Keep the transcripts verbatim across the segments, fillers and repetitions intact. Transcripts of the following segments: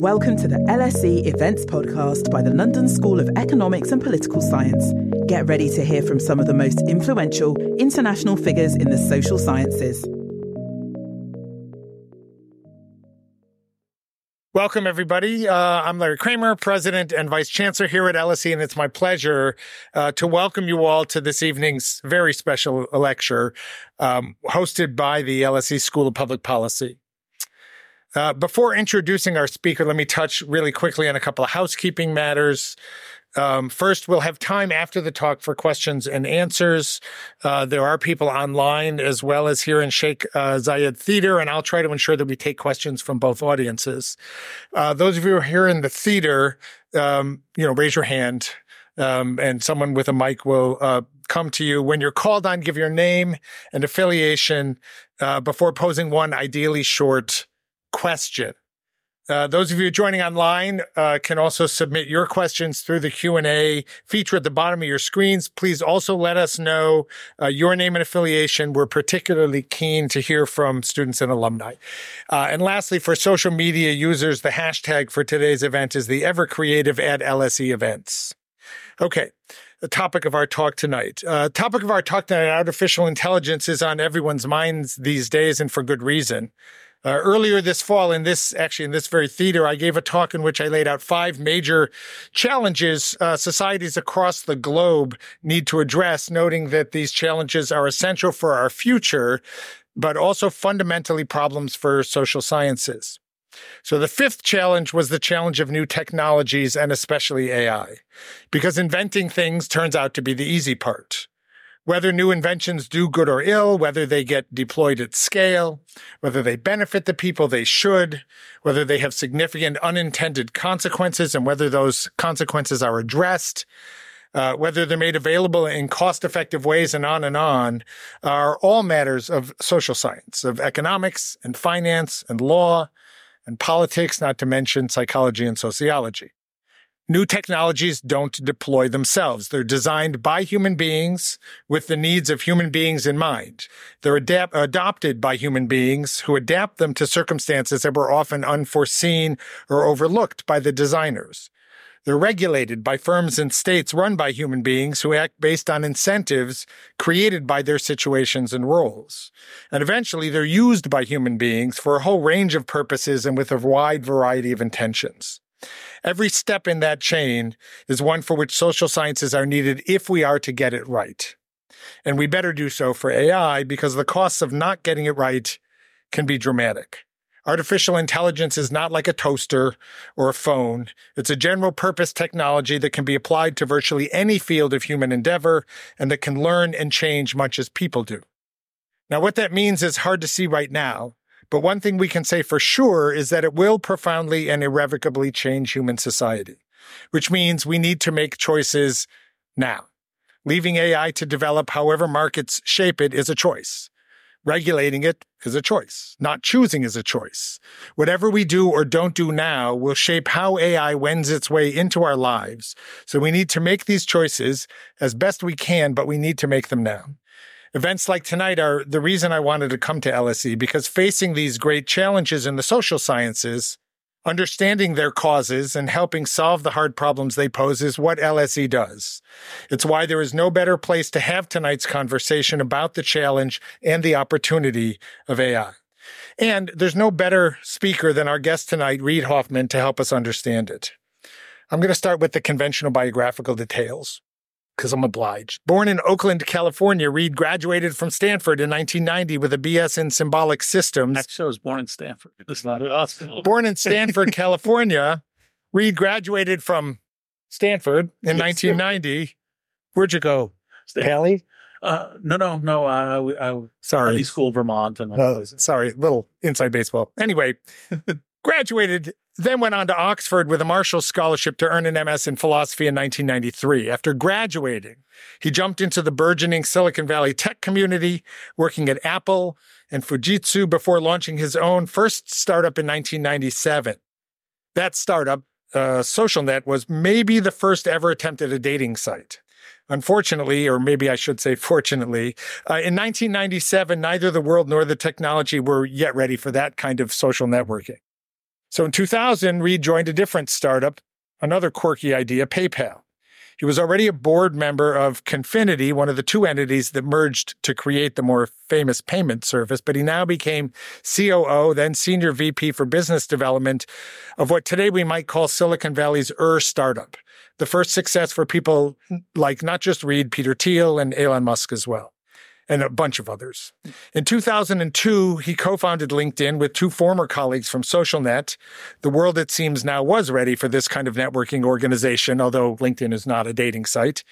Welcome to the L S E Events Podcast by the London School of Economics and Political Science. Get ready to hear from some of the most influential international figures in the social sciences. Welcome, everybody. Uh, I'm Larry Kramer, President and Vice Chancellor here at L S E, and it's my pleasure uh, to welcome you all to this evening's very special lecture um, hosted by the L S E School of Public Policy. Uh, before introducing our speaker, let me touch really quickly on a couple of housekeeping matters. Um, first, we'll have time after the talk for questions and answers. Uh, there are people online as well as here in Sheikh uh, Zayed Theater, and I'll try to ensure that we take questions from both audiences. Uh, those of you who are here in the theater, um, you know, raise your hand, um, and someone with a mic will uh, come to you. When you're called on, give your name and affiliation uh, before posing one ideally short question. Uh, those of you joining online uh, can also submit your questions through the Q and A feature at the bottom of your screens. Please also let us know uh, your name and affiliation. We're particularly keen to hear from students and alumni. Uh, and lastly, for social media users, the hashtag for today's event is the ever creative at L S E events. Okay. The topic of our talk tonight. Uh, topic of our talk tonight, artificial intelligence, is on everyone's minds these days, and for good reason. Uh, earlier this fall, in this actually in this very theater, I gave a talk in which I laid out five major challenges uh, societies across the globe need to address, noting that these challenges are essential for our future, but also fundamentally problems for social sciences. So the fifth challenge was the challenge of new technologies, and especially A I, because inventing things turns out to be the easy part. Whether new inventions do good or ill, whether they get deployed at scale, whether they benefit the people they should, whether they have significant unintended consequences and whether those consequences are addressed, uh, whether they're made available in cost-effective ways, and on and on, are all matters of social science, of economics and finance and law and politics, not to mention psychology and sociology. New technologies don't deploy themselves. They're designed by human beings with the needs of human beings in mind. They're adapt- adopted by human beings who adapt them to circumstances that were often unforeseen or overlooked by the designers. They're regulated by firms and states run by human beings who act based on incentives created by their situations and roles. And eventually, they're used by human beings for a whole range of purposes and with a wide variety of intentions. Every step in that chain is one for which social sciences are needed if we are to get it right. And we better do so for A I because the costs of not getting it right can be dramatic. Artificial intelligence is not like a toaster or a phone. It's a general purpose technology that can be applied to virtually any field of human endeavor and that can learn and change much as people do. Now, what that means is hard to see right now. But one thing we can say for sure is that it will profoundly and irrevocably change human society, which means we need to make choices now. Leaving A I to develop however markets shape it is a choice. Regulating it is a choice. Not choosing is a choice. Whatever we do or don't do now will shape how A I wends its way into our lives. So we need to make these choices as best we can, but we need to make them now. Events like tonight are the reason I wanted to come to L S E, because facing these great challenges in the social sciences, understanding their causes and helping solve the hard problems they pose is what L S E does. It's why there is no better place to have tonight's conversation about the challenge and the opportunity of A I. And there's no better speaker than our guest tonight, Reid Hoffman, to help us understand it. I'm going to start with the conventional biographical details, because I'm obliged. Born in Oakland, California, Reid graduated from Stanford in nineteen ninety with a B S in symbolic systems. Actually, I was born in Stanford. It's not us. Born in Stanford, California, Reid graduated from Stanford in nineteen ninety. Where'd you go? Haley? Uh, no, no, no. I, I, sorry. I school Vermont. And oh, sorry, little inside baseball. Anyway, graduated, then went on to Oxford with a Marshall Scholarship to earn an M S in philosophy in nineteen ninety-three. After graduating, he jumped into the burgeoning Silicon Valley tech community, working at Apple and Fujitsu before launching his own first startup in nineteen ninety-seven. That startup, uh, SocialNet, was maybe the first ever attempt at a dating site. Unfortunately, or maybe I should say fortunately, uh, in nineteen ninety-seven, neither the world nor the technology were yet ready for that kind of social networking. So in two thousand, Reed joined a different startup, another quirky idea, PayPal. He was already a board member of Confinity, one of the two entities that merged to create the more famous payment service, but he now became C O O, then Senior V P for Business Development of what today we might call Silicon Valley's Ur startup, the first success for people like not just Reed, Peter Thiel, and Elon Musk as well, and a bunch of others. In two thousand two, he co-founded LinkedIn with two former colleagues from SocialNet. The world, it seems, now was ready for this kind of networking organization, although LinkedIn is not a dating site.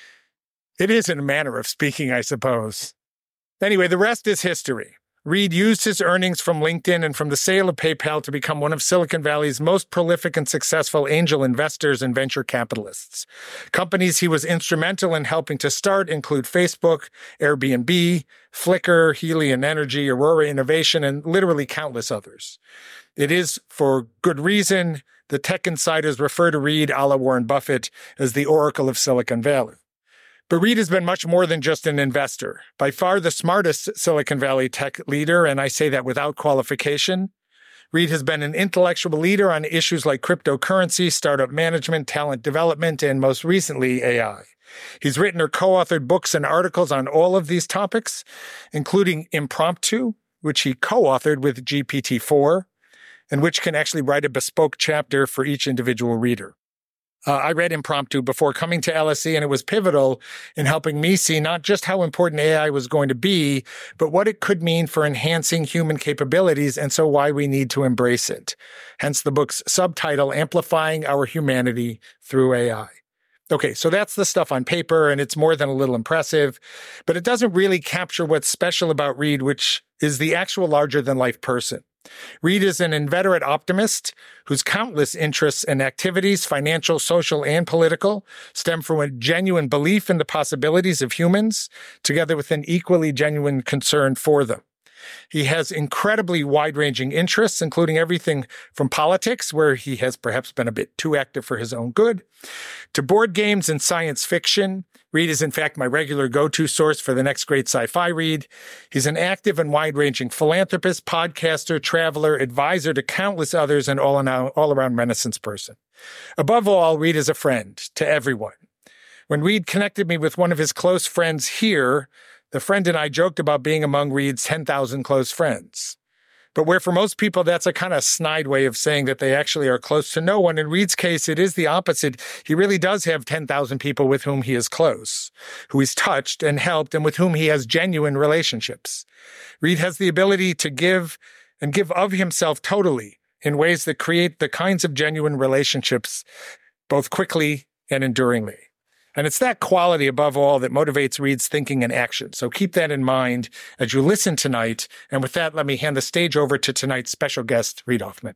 It is in a manner of speaking, I suppose. Anyway, the rest is history. Reed used his earnings from LinkedIn and from the sale of PayPal to become one of Silicon Valley's most prolific and successful angel investors and venture capitalists. Companies he was instrumental in helping to start include Facebook, Airbnb, Flickr, Helion Energy, Aurora Innovation, and literally countless others. It is, for good reason, the tech insiders refer to Reed, a la Warren Buffett, as the Oracle of Silicon Valley. But Reed has been much more than just an investor. By far the smartest Silicon Valley tech leader, and I say that without qualification. Reed has been an intellectual leader on issues like cryptocurrency, startup management, talent development, and most recently, A I. He's written or co-authored books and articles on all of these topics, including Impromptu, which he co-authored with G P T four, and which can actually write a bespoke chapter for each individual reader. Uh, I read Impromptu before coming to L S E, and it was pivotal in helping me see not just how important A I was going to be, but what it could mean for enhancing human capabilities, and so why we need to embrace it. Hence the book's subtitle, Amplifying Our Humanity Through A I. Okay, so that's the stuff on paper, and it's more than a little impressive, but it doesn't really capture what's special about Reed, which is the actual larger-than-life person. Reed is an inveterate optimist whose countless interests and activities, financial, social, and political, stem from a genuine belief in the possibilities of humans, together with an equally genuine concern for them. He has incredibly wide-ranging interests, including everything from politics, where he has perhaps been a bit too active for his own good, to board games and science fiction. Reed is, in fact, my regular go-to source for the next great sci-fi read. He's an active and wide-ranging philanthropist, podcaster, traveler, advisor to countless others, and all-around Renaissance person. Above all, Reed is a friend to everyone. When Reed connected me with one of his close friends here, the friend and I joked about being among Reed's ten thousand close friends. But where for most people, that's a kind of snide way of saying that they actually are close to no one. In Reed's case, it is the opposite. He really does have ten thousand people with whom he is close, who he's touched and helped, and with whom he has genuine relationships. Reed has the ability to give and give of himself totally in ways that create the kinds of genuine relationships, both quickly and enduringly. And it's that quality, above all, that motivates Reed's thinking and action. So keep that in mind as you listen tonight. And with that, let me hand the stage over to tonight's special guest, Reid Hoffman.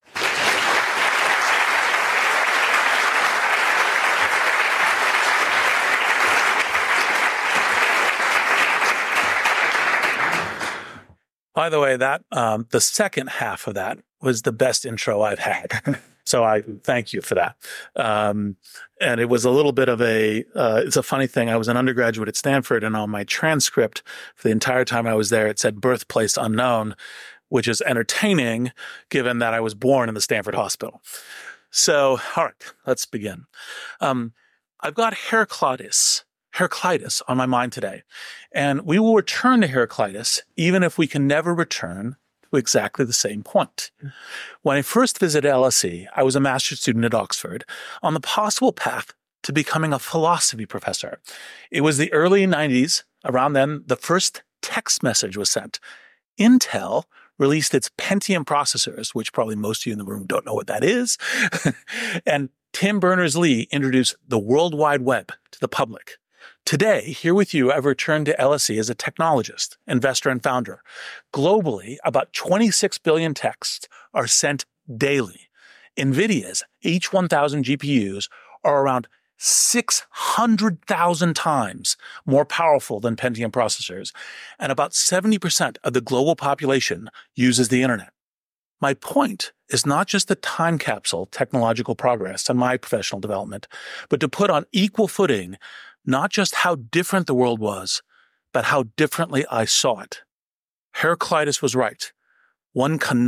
By the way, that um, the second half of that was the best intro I've had. So I thank you for that. Um, and it was a little bit of a, uh, it's a funny thing. I was an undergraduate at Stanford, and on my transcript for the entire time I was there, it said birthplace unknown, which is entertaining given that I was born in the Stanford Hospital. So, all right, let's begin. Um, I've got Heraclitus, Heraclitus on my mind today, and we will return to Heraclitus even if we can never return to exactly the same point. When I first visited L S E, I was a master's student at Oxford on the possible path to becoming a philosophy professor. It was the early nineties. Around then, the first text message was sent. Intel released its Pentium processors, which probably most of you in the room don't know what that is. And Tim Berners-Lee introduced the World Wide Web to the public. Today, here with you, I've returned to L S E as a technologist, investor, and founder. Globally, about twenty-six billion texts are sent daily. NVIDIA's H one thousand G P Us are around six hundred thousand times more powerful than Pentium processors, and about seventy percent of the global population uses the internet. My point is not just the time capsule technological progress and my professional development, but to put on equal footing not just how different the world was, but how differently I saw it. Heraclitus was right. One cannot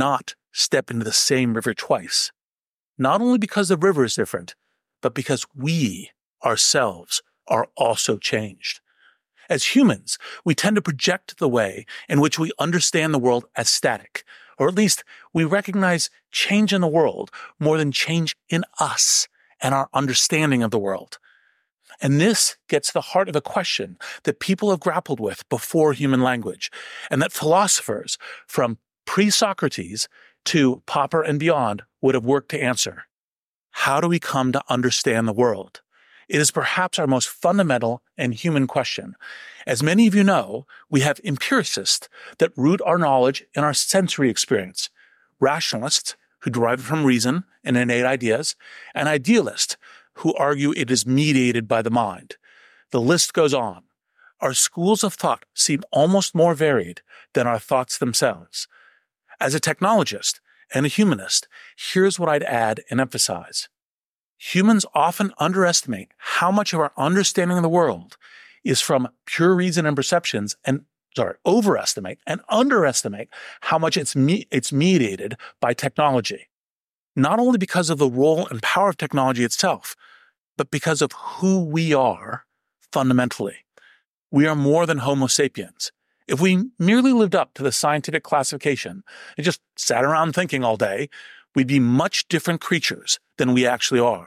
step into the same river twice. Not only because the river is different, but because we ourselves are also changed. As humans, we tend to project the way in which we understand the world as static, or at least we recognize change in the world more than change in us and our understanding of the world. And this gets to the heart of a question that people have grappled with before human language, and that philosophers from pre-Socrates to Popper and beyond would have worked to answer. How do we come to understand the world? It is perhaps our most fundamental and human question. As many of you know, we have empiricists that root our knowledge in our sensory experience, rationalists who derive it from reason and innate ideas, and idealists who argue it is mediated by the mind. The list goes on. Our schools of thought seem almost more varied than our thoughts themselves. As a technologist and a humanist, here's what I'd add and emphasize. Humans often underestimate how much of our understanding of the world is from pure reason and perceptions, and sorry, overestimate and underestimate how much it's me- it's mediated by technology. Not only because of the role and power of technology itself, but because of who we are fundamentally. We are more than Homo sapiens. If we merely lived up to the scientific classification and just sat around thinking all day, we'd be much different creatures than we actually are.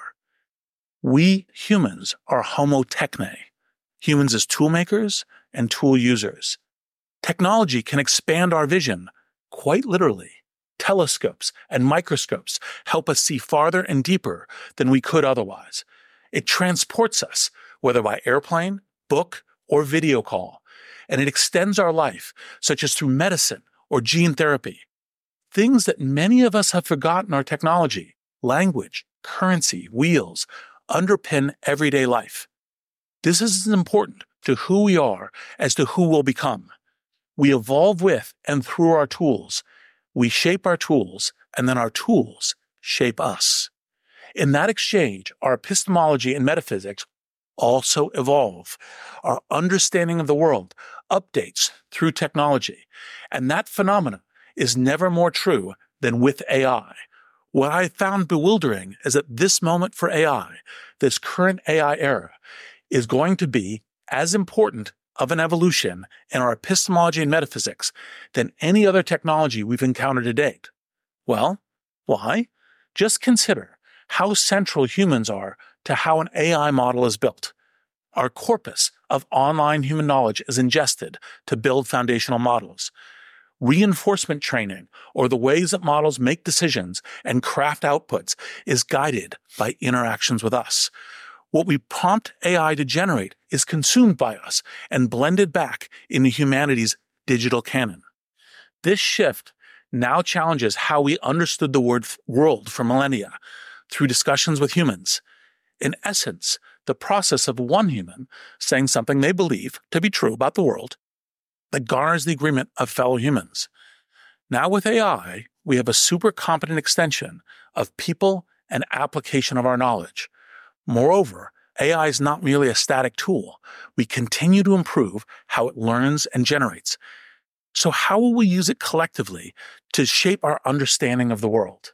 We humans are Homo techne, humans as tool makers and tool users. Technology can expand our vision, quite literally. Telescopes and microscopes help us see farther and deeper than we could otherwise. It transports us, whether by airplane, book, or video call, and it extends our life, such as through medicine or gene therapy. Things that many of us have forgotten are technology, language, currency, wheels, underpin everyday life. This is as important to who we are as to who we'll become. We evolve with and through our tools. We shape our tools, and then our tools shape us. In that exchange, our epistemology and metaphysics also evolve. Our understanding of the world updates through technology, and that phenomenon is never more true than with A I. What I found bewildering is that this moment for A I, this current A I era, is going to be as important of an evolution in our epistemology and metaphysics than any other technology we've encountered to date. Well, why? Just consider how central humans are to how an A I model is built. Our corpus of online human knowledge is ingested to build foundational models. Reinforcement training, or the ways that models make decisions and craft outputs, is guided by interactions with us. What we prompt A I to generate is consumed by us and blended back into humanity's digital canon. This shift now challenges how we understood the word world for millennia through discussions with humans. In essence, the process of one human saying something they believe to be true about the world that garners the agreement of fellow humans. Now with A I, we have a super competent extension of people and application of our knowledge. Moreover, A I is not merely a static tool. We continue to improve how it learns and generates. So how will we use it collectively to shape our understanding of the world?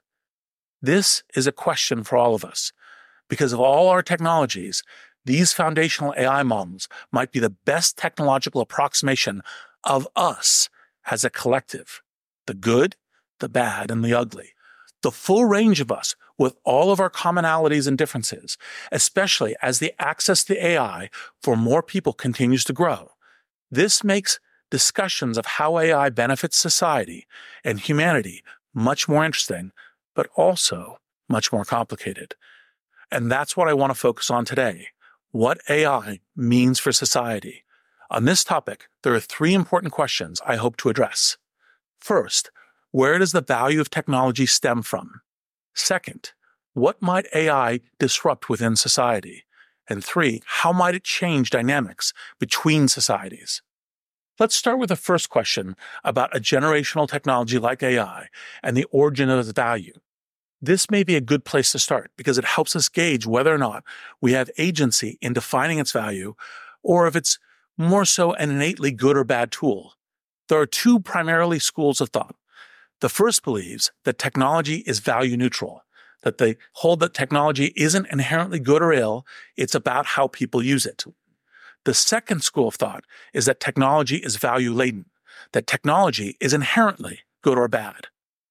This is a question for all of us. Because of all our technologies, these foundational A I models might be the best technological approximation of us as a collective, the good, the bad, and the ugly. The full range of us with all of our commonalities and differences, especially as the access to A I for more people continues to grow. This makes discussions of how A I benefits society and humanity much more interesting, but also much more complicated. And that's what I want to focus on today, what A I means for society. On this topic, there are three important questions I hope to address. First, where does the value of technology stem from? Second, what might A I disrupt within society? And three, how might it change dynamics between societies? Let's start with the first question about a generational technology like A I and the origin of its value. This may be a good place to start because it helps us gauge whether or not we have agency in defining its value, or if it's more so an innately good or bad tool. There are two primarily schools of thought. The first believes that technology is value neutral, that they hold that technology isn't inherently good or ill, it's about how people use it. The second school of thought is that technology is value laden, that technology is inherently good or bad.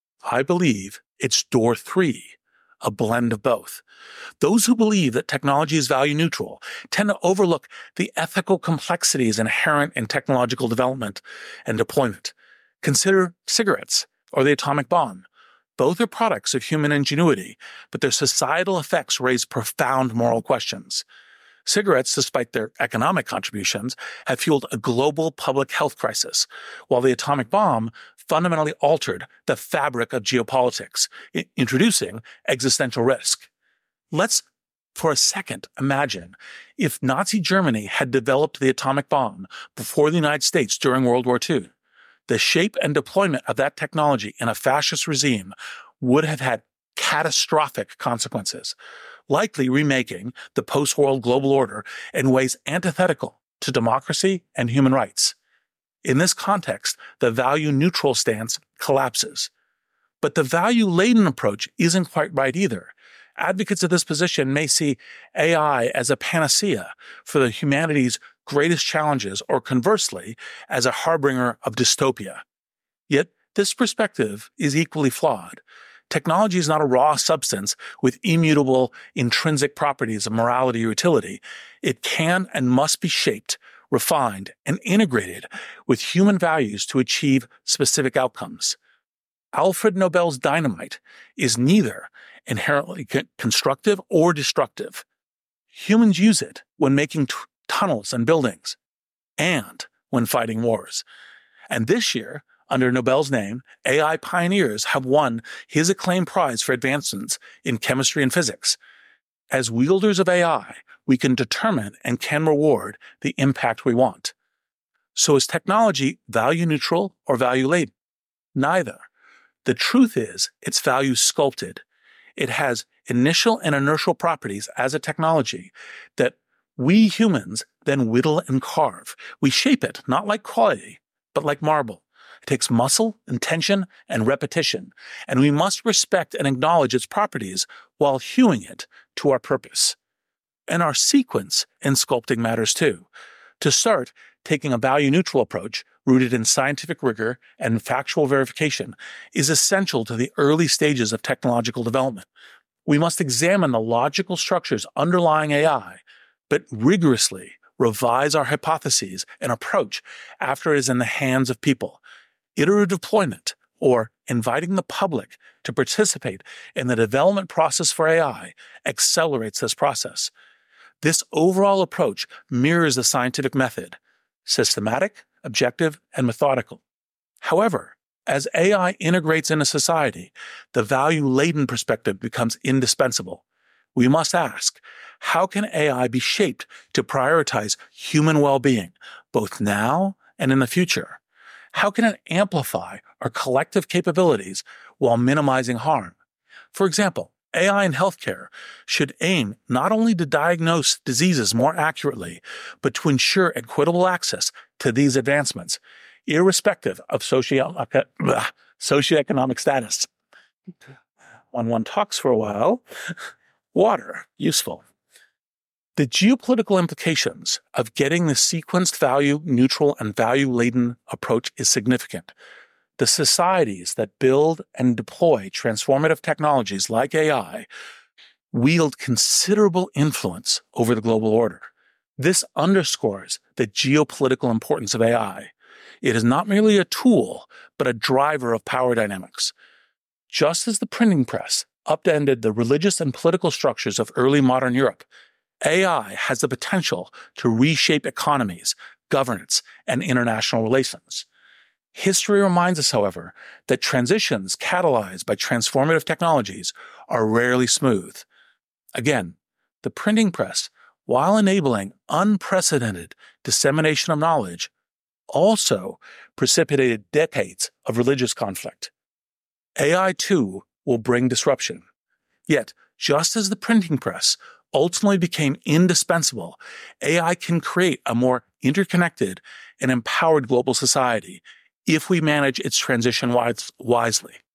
I believe it's door three, a blend of both. Those who believe that technology is value neutral tend to overlook the ethical complexities inherent in technological development and deployment. Consider cigarettes or the atomic bomb. Both are products of human ingenuity, but their societal effects raise profound moral questions. Cigarettes, despite their economic contributions, have fueled a global public health crisis, while the atomic bomb fundamentally altered the fabric of geopolitics, I- introducing existential risk. Let's, for a second, imagine if Nazi Germany had developed the atomic bomb before the United States during World War Two. The shape and deployment of that technology in a fascist regime would have had catastrophic consequences, likely remaking the post-war global order in ways antithetical to democracy and human rights. In this context, the value-neutral stance collapses. But the value-laden approach isn't quite right either. Advocates of this position may see A I as a panacea for the humanity's greatest challenges, or conversely, as a harbinger of dystopia. Yet, this perspective is equally flawed. Technology is not a raw substance with immutable intrinsic properties of morality or utility. It can and must be shaped, refined, and integrated with human values to achieve specific outcomes. Alfred Nobel's dynamite is neither inherently con- constructive or destructive. Humans use it when making t- tunnels and buildings, and when fighting wars. And this year, under Nobel's name, A I pioneers have won his acclaimed prize for advancements in chemistry and physics. As wielders of A I, we can determine and can reward the impact we want. So is technology value neutral or value laden? Neither. The truth is, it's value sculpted. It has initial and inertial properties as a technology that we humans then whittle and carve. We shape it, not like clay, but like marble. It takes muscle, intention, and repetition, and we must respect and acknowledge its properties while hewing it to our purpose. And our sequence in sculpting matters too. To start, taking a value-neutral approach rooted in scientific rigor and factual verification is essential to the early stages of technological development. We must examine the logical structures underlying A I, but rigorously revise our hypotheses and approach after it is in the hands of people. Iterative deployment, or inviting the public to participate in the development process for A I, accelerates this process. This overall approach mirrors the scientific method, systematic, objective, and methodical. However, as A I integrates into society, the value-laden perspective becomes indispensable. We must ask, how can A I be shaped to prioritize human well-being, both now and in the future? How can it amplify our collective capabilities while minimizing harm? For example, A I in healthcare should aim not only to diagnose diseases more accurately, but to ensure equitable access to these advancements, irrespective of socio- socioeconomic status. When one talks for a while, water, useful. The geopolitical implications of getting the sequenced value-neutral and value-laden approach is significant. The societies that build and deploy transformative technologies like A I wield considerable influence over the global order. This underscores the geopolitical importance of A I. It is not merely a tool, but a driver of power dynamics. Just as the printing press upended the religious and political structures of early modern Europe, A I has the potential to reshape economies, governance, and international relations. History reminds us, however, that transitions catalyzed by transformative technologies are rarely smooth. Again, the printing press, while enabling unprecedented dissemination of knowledge, also precipitated decades of religious conflict. A I, too, will bring disruption. Yet, just as the printing press ultimately became indispensable, A I can create a more interconnected and empowered global society if we manage its transition wise- wisely.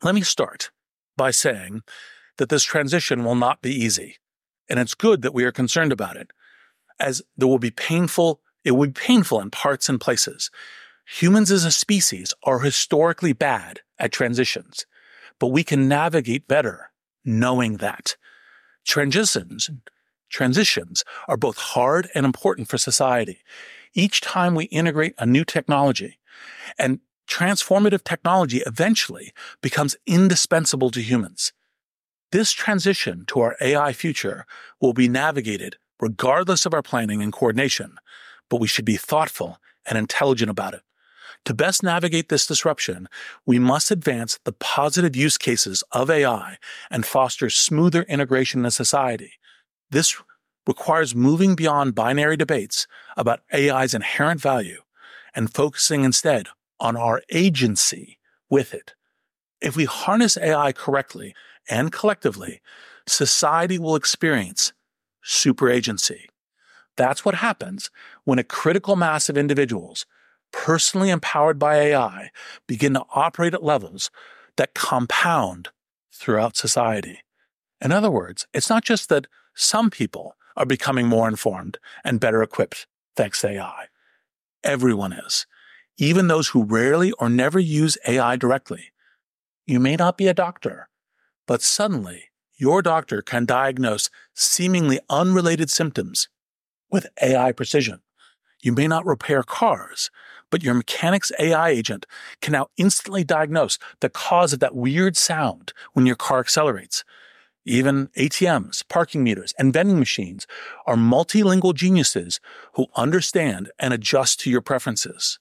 Let me start by saying that this transition will not be easy, and it's good that we are concerned about it, as there will be painful, it will be painful in parts and places. Humans as a species are historically bad at transitions, but we can navigate better knowing that. Transitions, transitions are both hard and important for society. Each time we integrate a new technology, and transformative technology eventually becomes indispensable to humans. This transition to our A I future will be navigated regardless of our planning and coordination, but we should be thoughtful and intelligent about it. To best navigate this disruption, we must advance the positive use cases of A I and foster smoother integration in society. This requires moving beyond binary debates about A I's inherent value and focusing instead on our agency with it. If we harness A I correctly and collectively, society will experience superagency. That's what happens when a critical mass of individuals, personally empowered by A I, begin to operate at levels that compound throughout society. In other words, it's not just that some people are becoming more informed and better equipped thanks to A I. Everyone is, even those who rarely or never use A I directly. You may not be a doctor, but suddenly your doctor can diagnose seemingly unrelated symptoms with A I precision. You may not repair cars, but your mechanic's A I agent can now instantly diagnose the cause of that weird sound when your car accelerates. Even A T Ms, parking meters, and vending machines are multilingual geniuses who understand and adjust to your preferences.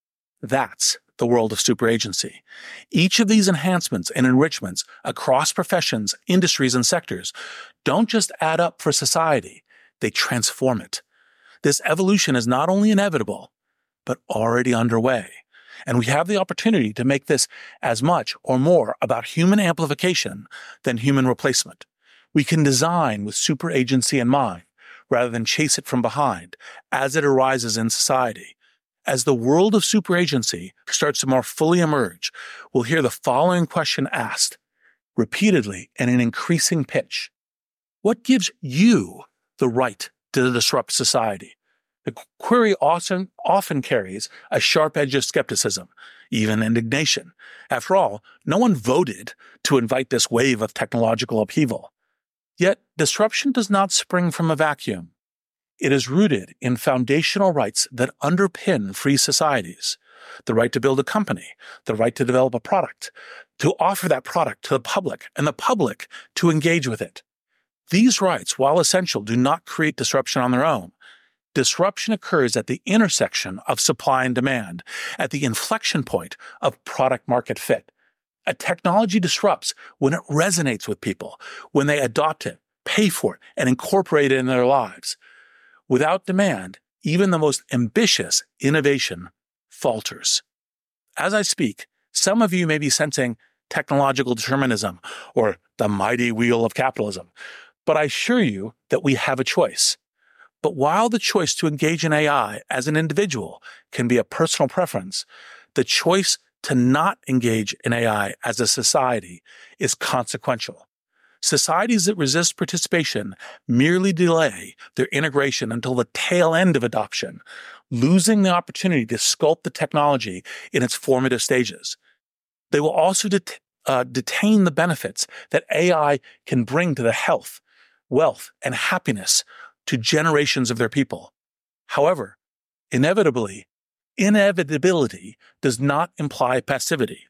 That's the world of superagency. Each of these enhancements and enrichments across professions, industries, and sectors don't just add up for society, they transform it. This evolution is not only inevitable, but already underway. And we have the opportunity to make this as much or more about human amplification than human replacement. We can design with superagency in mind, rather than chase it from behind, as it arises in society. As the world of superagency starts to more fully emerge, we'll hear the following question asked, repeatedly and in increasing pitch. What gives you the right to disrupt society? The query often, often carries a sharp edge of skepticism, even indignation. After all, no one voted to invite this wave of technological upheaval. Yet, disruption does not spring from a vacuum. It is rooted in foundational rights that underpin free societies. The right to build a company, the right to develop a product, to offer that product to the public, and the public to engage with it. These rights, while essential, do not create disruption on their own. Disruption occurs at the intersection of supply and demand, at the inflection point of product-market fit. A technology disrupts when it resonates with people, when they adopt it, pay for it, and incorporate it in their lives. Without demand, even the most ambitious innovation falters. As I speak, some of you may be sensing technological determinism or the mighty wheel of capitalism, but I assure you that we have a choice. But while the choice to engage in A I as an individual can be a personal preference, the choice to not engage in A I as a society is consequential. Societies that resist participation merely delay their integration until the tail end of adoption, losing the opportunity to sculpt the technology in its formative stages. They will also det- uh, detain the benefits that A I can bring to the health, wealth, and happiness to generations of their people. However, inevitably, inevitability does not imply passivity.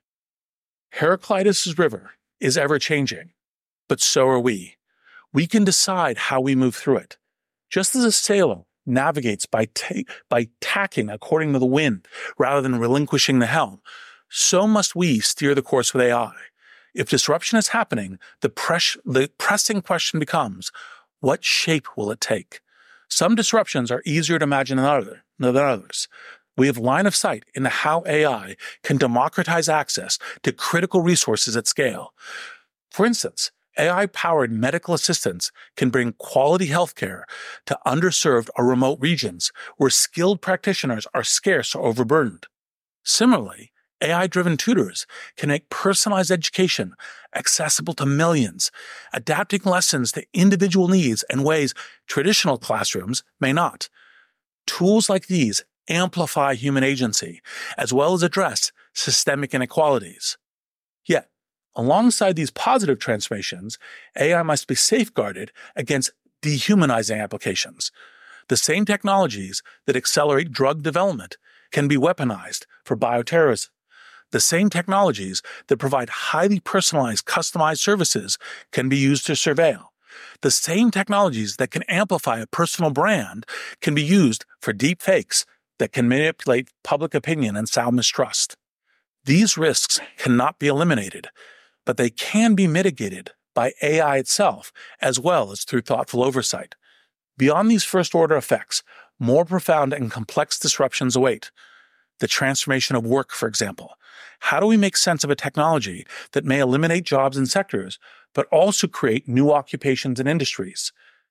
Heraclitus' river is ever-changing, but so are we. We can decide how we move through it. Just as a sailor navigates by, ta- by tacking according to the wind rather than relinquishing the helm, so must we steer the course with A I. If disruption is happening, the, pres- the pressing question becomes, what shape will it take? Some disruptions are easier to imagine than, other, than others. We have line of sight into how A I can democratize access to critical resources at scale. For instance, A I-powered medical assistants can bring quality healthcare to underserved or remote regions where skilled practitioners are scarce or overburdened. Similarly, A I-driven tutors can make personalized education accessible to millions, adapting lessons to individual needs in ways traditional classrooms may not. Tools like these amplify human agency, as well as address systemic inequalities. Yet, alongside these positive transformations, A I must be safeguarded against dehumanizing applications. The same technologies that accelerate drug development can be weaponized for bioterrorism. The same technologies that provide highly personalized, customized services can be used to surveil. The same technologies that can amplify a personal brand can be used for deep fakes that can manipulate public opinion and sow mistrust. These risks cannot be eliminated, but they can be mitigated by A I itself, as well as through thoughtful oversight. Beyond these first-order effects, more profound and complex disruptions await. The transformation of work, for example. How do we make sense of a technology that may eliminate jobs in sectors, but also create new occupations and industries?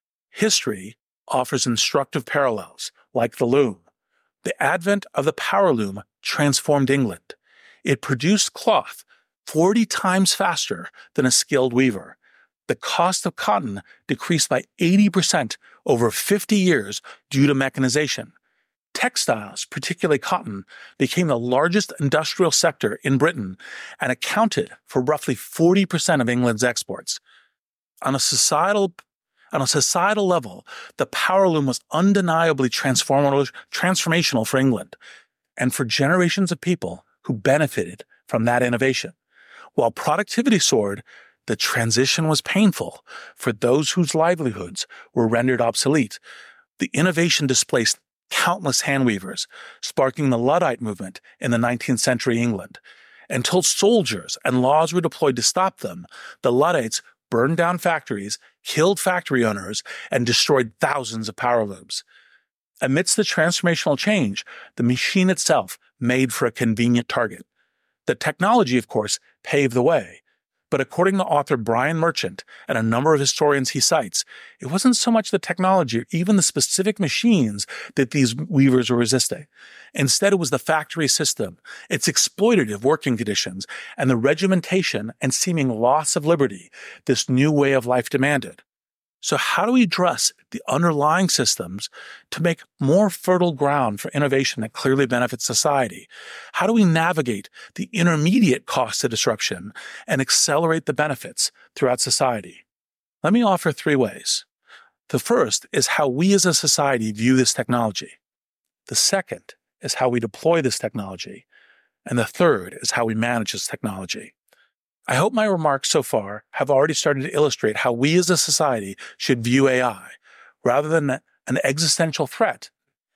History offers instructive parallels, like the loom. The advent of the power loom transformed England. It produced cloth forty times faster than a skilled weaver. The cost of cotton decreased by eighty percent over fifty years due to mechanization. Textiles, particularly cotton, became the largest industrial sector in Britain and accounted for roughly forty percent of England's exports. On a societal, on a societal level, the power loom was undeniably transformational, transformational for England and for generations of people who benefited from that innovation. While productivity soared, the transition was painful for those whose livelihoods were rendered obsolete. The innovation displaced countless handweavers, sparking the Luddite movement in the nineteenth century England. Until soldiers and laws were deployed to stop them, the Luddites burned down factories, killed factory owners, and destroyed thousands of power looms. Amidst the transformational change, the machine itself made for a convenient target. The technology, of course, paved the way. But according to author Brian Merchant and a number of historians he cites, it wasn't so much the technology or even the specific machines that these weavers were resisting. Instead, it was the factory system, its exploitative working conditions, and the regimentation and seeming loss of liberty this new way of life demanded. So how do we address the underlying systems to make more fertile ground for innovation that clearly benefits society? How do we navigate the intermediate costs of disruption and accelerate the benefits throughout society? Let me offer three ways. The first is how we as a society view this technology. The second is how we deploy this technology. And the third is how we manage this technology. I hope my remarks so far have already started to illustrate how we as a society should view A I. Rather than an existential threat,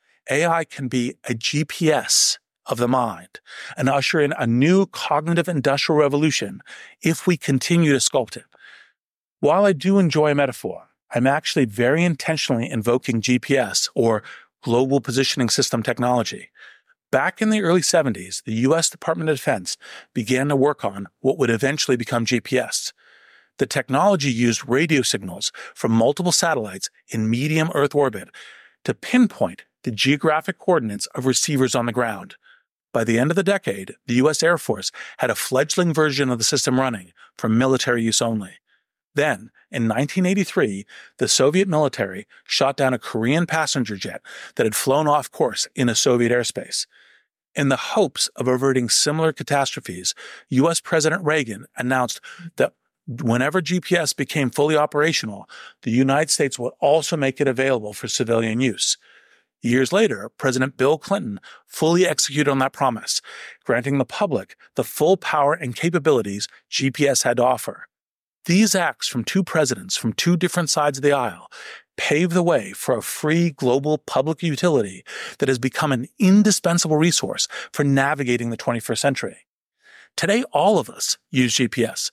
A I can be a G P S of the mind and usher in a new cognitive industrial revolution if we continue to sculpt it. While I do enjoy a metaphor, I'm actually very intentionally invoking G P S, or Global Positioning System technology. Back in the early seventies, the U S Department of Defense began to work on what would eventually become G P S. The technology used radio signals from multiple satellites in medium Earth orbit to pinpoint the geographic coordinates of receivers on the ground. By the end of the decade, the U S Air Force had a fledgling version of the system running for military use only. Then, in nineteen eighty-three, the Soviet military shot down a Korean passenger jet that had flown off course in a Soviet airspace. In the hopes of averting similar catastrophes, U S President Reagan announced that whenever G P S became fully operational, the United States would also make it available for civilian use. Years later, President Bill Clinton fully executed on that promise, granting the public the full power and capabilities G P S had to offer. These acts from two presidents from two different sides of the aisle paved the way for a free global public utility that has become an indispensable resource for navigating the twenty-first century. Today, all of us use G P S,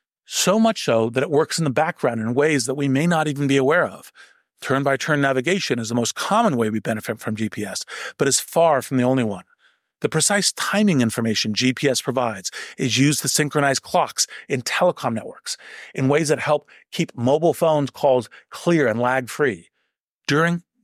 so much so that it works in the background in ways that we may not even be aware of. Turn-by-turn navigation is the most common way we benefit from G P S, but is far from the only one. The precise timing information G P S provides is used to synchronize clocks in telecom networks in ways that help keep mobile phone calls clear and lag-free. During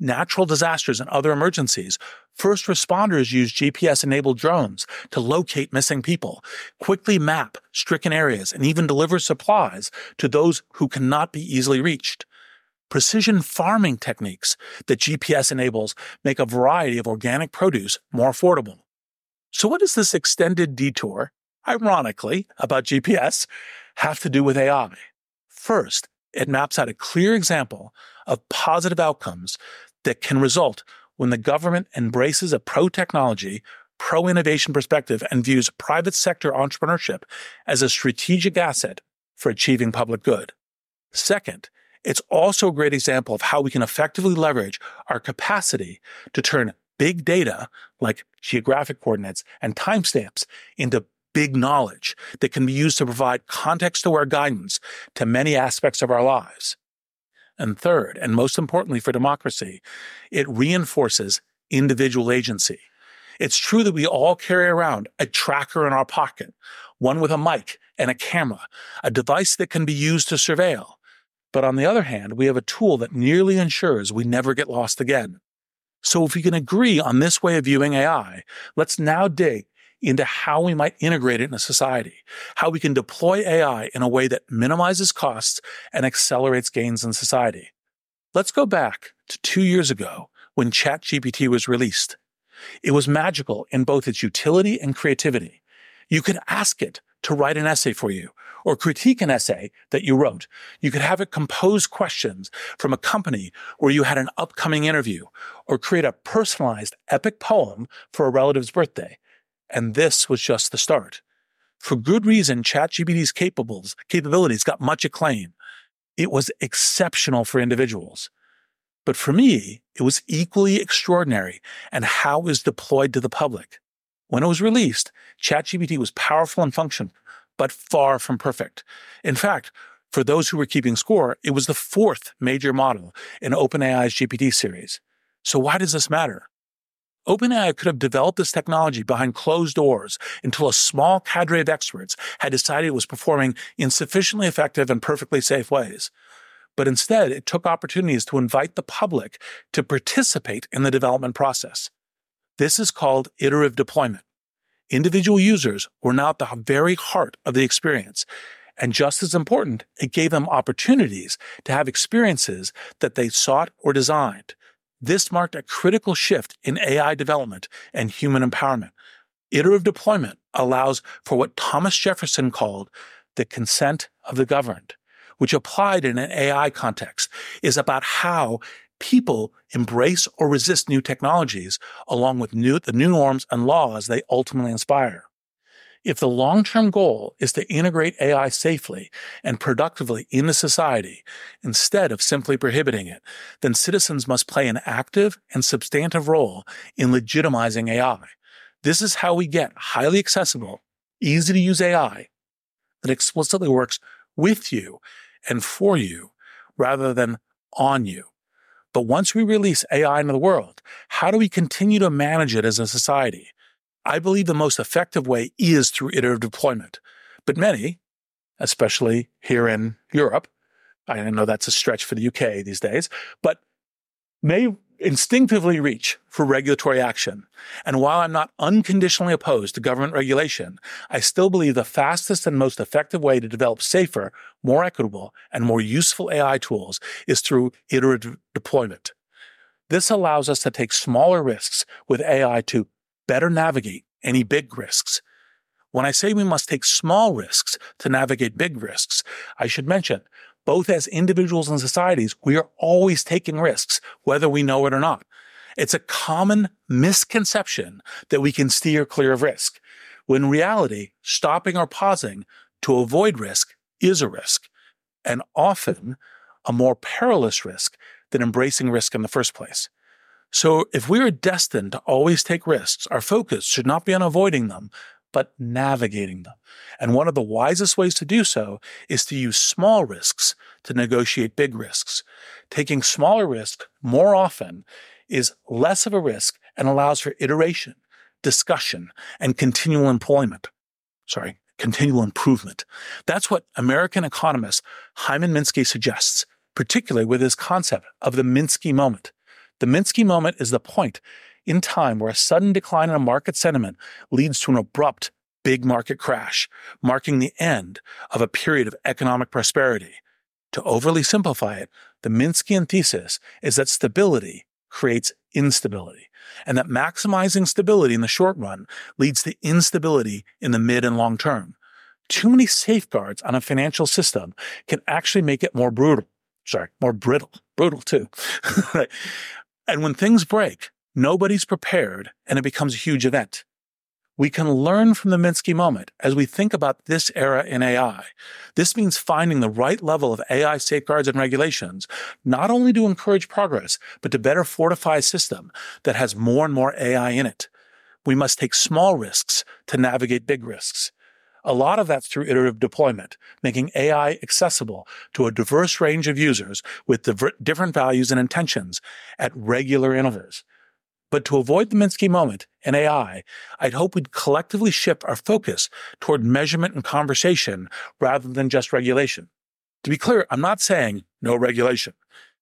natural disasters and other emergencies, first responders use G P S-enabled drones to locate missing people, quickly map stricken areas, and even deliver supplies to those who cannot be easily reached. Precision farming techniques that G P S enables make a variety of organic produce more affordable. So what does this extended detour, ironically, about G P S, have to do with A I? First, it maps out a clear example of positive outcomes that can result when the government embraces a pro-technology, pro-innovation perspective and views private sector entrepreneurship as a strategic asset for achieving public good. Second, it's also a great example of how we can effectively leverage our capacity to turn big data, like geographic coordinates and timestamps, into big knowledge that can be used to provide context-aware guidance to many aspects of our lives. And third, and most importantly for democracy, it reinforces individual agency. It's true that we all carry around a tracker in our pocket, one with a mic and a camera, a device that can be used to surveil. But on the other hand, we have a tool that nearly ensures we never get lost again. So if we can agree on this way of viewing A I, let's now dig into how we might integrate it in a society, how we can deploy A I in a way that minimizes costs and accelerates gains in society. Let's go back to two years ago when ChatGPT was released. It was magical in both its utility and creativity. You could ask it to write an essay for you, or critique an essay that you wrote. You could have it compose questions from a company where you had an upcoming interview, or create a personalized epic poem for a relative's birthday. And this was just the start. For good reason, ChatGPT's capables, capabilities got much acclaim. It was exceptional for individuals. But for me, it was equally extraordinary and how it was deployed to the public. When it was released, ChatGPT was powerful and functional, but far from perfect. In fact, for those who were keeping score, it was the fourth major model in OpenAI's G P T series. So why does this matter? OpenAI could have developed this technology behind closed doors until a small cadre of experts had decided it was performing in sufficiently effective and perfectly safe ways. But instead, it took opportunities to invite the public to participate in the development process. This is called iterative deployment. Individual users were now at the very heart of the experience. And just as important, it gave them opportunities to have experiences that they sought or designed. This marked a critical shift in A I development and human empowerment. Iterative deployment allows for what Thomas Jefferson called the consent of the governed, which applied in an A I context is about how people embrace or resist new technologies along with new, the new norms and laws they ultimately inspire. If the long-term goal is to integrate A I safely and productively into society instead of simply prohibiting it, then citizens must play an active and substantive role in legitimizing A I. This is how we get highly accessible, easy-to-use A I that explicitly works with you and for you rather than on you. But once we release A I into the world, how do we continue to manage it as a society? I believe the most effective way is through iterative deployment. But many, especially here in Europe, I know that's a stretch for the U K these days, but may instinctively reach for regulatory action. And while I'm not unconditionally opposed to government regulation, I still believe the fastest and most effective way to develop safer, more equitable, and more useful A I tools is through iterative deployment. This allows us to take smaller risks with A I to better navigate any big risks. When I say we must take small risks to navigate big risks, I should mention, both as individuals and societies, we are always taking risks, whether we know it or not. It's a common misconception that we can steer clear of risk, when in reality, stopping or pausing to avoid risk is a risk, and often a more perilous risk than embracing risk in the first place. So if we are destined to always take risks, our focus should not be on avoiding them, but navigating them. And one of the wisest ways to do so is to use small risks to negotiate big risks. Taking smaller risks more often is less of a risk and allows for iteration, discussion, and continual employment. Sorry, continual improvement. That's what American economist Hyman Minsky suggests, particularly with his concept of the Minsky moment. The Minsky moment is the point in time where a sudden decline in a market sentiment leads to an abrupt big market crash, marking the end of a period of economic prosperity. To overly simplify it, the Minskyan thesis is that stability creates instability, and that maximizing stability in the short run leads to instability in the mid and long term. Too many safeguards on a financial system can actually make it more brutal. Sorry, more brittle. Brutal too. Right. And when things break, nobody's prepared and it becomes a huge event. We can learn from the Minsky moment as we think about this era in A I. This means finding the right level of A I safeguards and regulations, not only to encourage progress, but to better fortify a system that has more and more A I in it. We must take small risks to navigate big risks. A lot of that's through iterative deployment, making A I accessible to a diverse range of users with diver- different values and intentions at regular intervals. But to avoid the Minsky moment in A I, I'd hope we'd collectively shift our focus toward measurement and conversation rather than just regulation. To be clear, I'm not saying no regulation,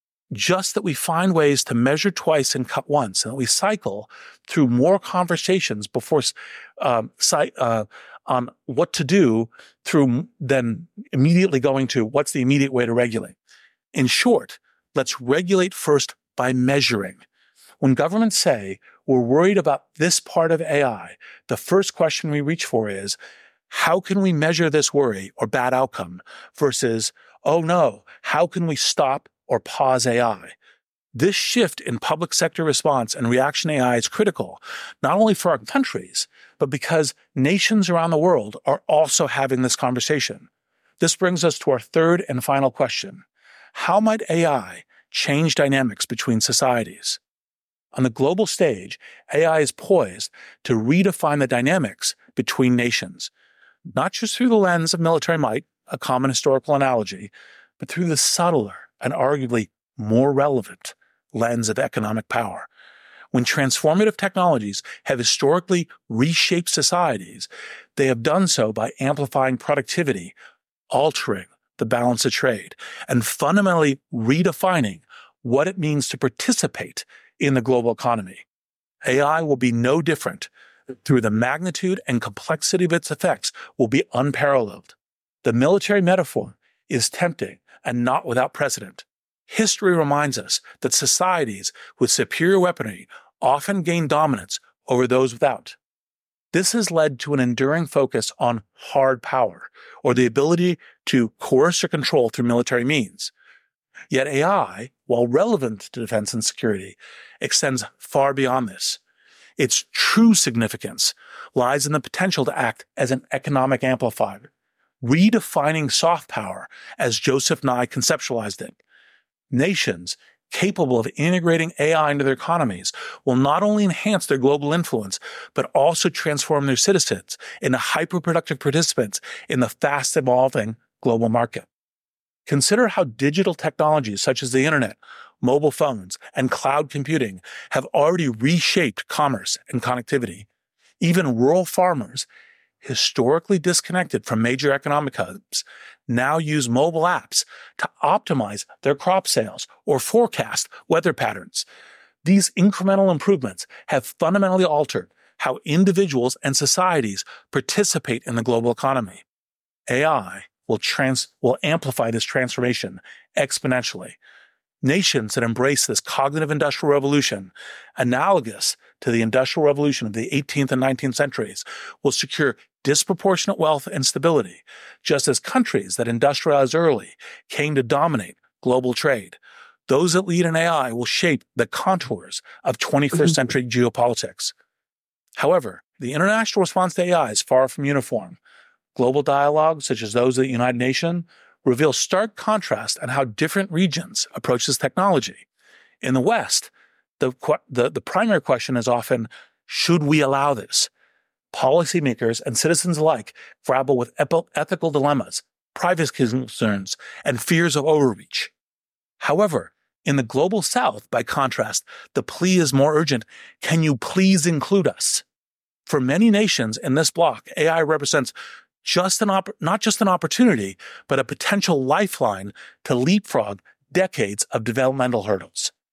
just that we find ways to measure twice and cut once, and that we cycle through more conversations before um, uh, on what to do through than immediately going to what's the immediate way to regulate. In short, let's regulate first by measuring. When governments say we're worried about this part of A I, the first question we reach for is, how can we measure this worry or bad outcome versus, oh no, how can we stop or pause A I? This shift in public sector response and reaction A I is critical, not only for our countries, but because nations around the world are also having this conversation. This brings us to our third and final question. How might A I change dynamics between societies? On the global stage, A I is poised to redefine the dynamics between nations, not just through the lens of military might, a common historical analogy, but through the subtler and arguably more relevant lens of economic power. When transformative technologies have historically reshaped societies, they have done so by amplifying productivity, altering the balance of trade, and fundamentally redefining what it means to participate in the global economy. A I will be no different. Through the magnitude and complexity of its effects will be unparalleled. The military metaphor is tempting and not without precedent. History reminds us that societies with superior weaponry often gain dominance over those without. This has led to an enduring focus on hard power, or the ability to coerce or control through military means. Yet A I, while relevant to defense and security, extends far beyond this. Its true significance lies in the potential to act as an economic amplifier, redefining soft power as Joseph Nye conceptualized it. Nations capable of integrating A I into their economies will not only enhance their global influence, but also transform their citizens into hyper-productive participants in the fast-evolving global market. Consider how digital technologies such as the internet, mobile phones, and cloud computing have already reshaped commerce and connectivity. Even rural farmers, historically disconnected from major economic hubs, now use mobile apps to optimize their crop sales or forecast weather patterns. These incremental improvements have fundamentally altered how individuals and societies participate in the global economy. A I will trans will amplify this transformation exponentially. Nations that embrace this cognitive industrial revolution, analogous to the industrial revolution of the eighteenth and nineteenth centuries, will secure disproportionate wealth and stability, just as countries that industrialized early came to dominate global trade. Those that lead in A I will shape the contours of twenty-first century geopolitics. However, the international response to A I is far from uniform. Global dialogues, such as those of the United Nations, reveal stark contrast on how different regions approach this technology. In the West, the, the, the primary question is often, should we allow this? Policymakers and citizens alike grapple with ethical dilemmas, privacy concerns, and fears of overreach. However, in the global South, by contrast, the plea is more urgent. Can you please include us? For many nations in this bloc, A I represents just an op- not just an opportunity, but a potential lifeline to leapfrog decades of developmental hurdles.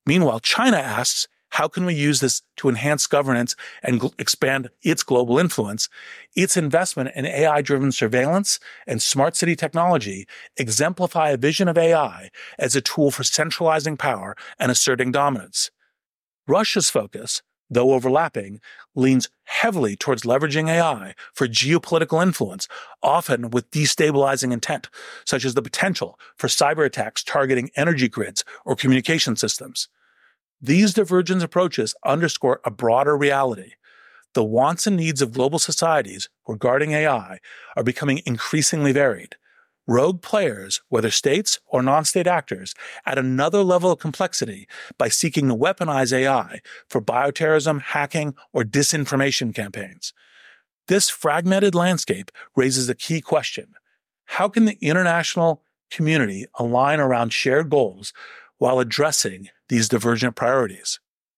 Meanwhile, China asks, how can we use this to enhance governance and gl- expand its global influence? Its investment in A I-driven surveillance and smart city technology exemplify a vision of A I as a tool for centralizing power and asserting dominance. Russia's focus, though overlapping, leans heavily towards leveraging A I for geopolitical influence, often with destabilizing intent, such as the potential for cyber attacks targeting energy grids or communication systems. These divergent approaches underscore a broader reality. The wants and needs of global societies regarding A I are becoming increasingly varied. Rogue players, whether states or non-state actors, add another level of complexity by seeking to weaponize A I for bioterrorism, hacking, or disinformation campaigns. This fragmented landscape raises a key question. How can the international community align around shared goals while addressing these divergent priorities?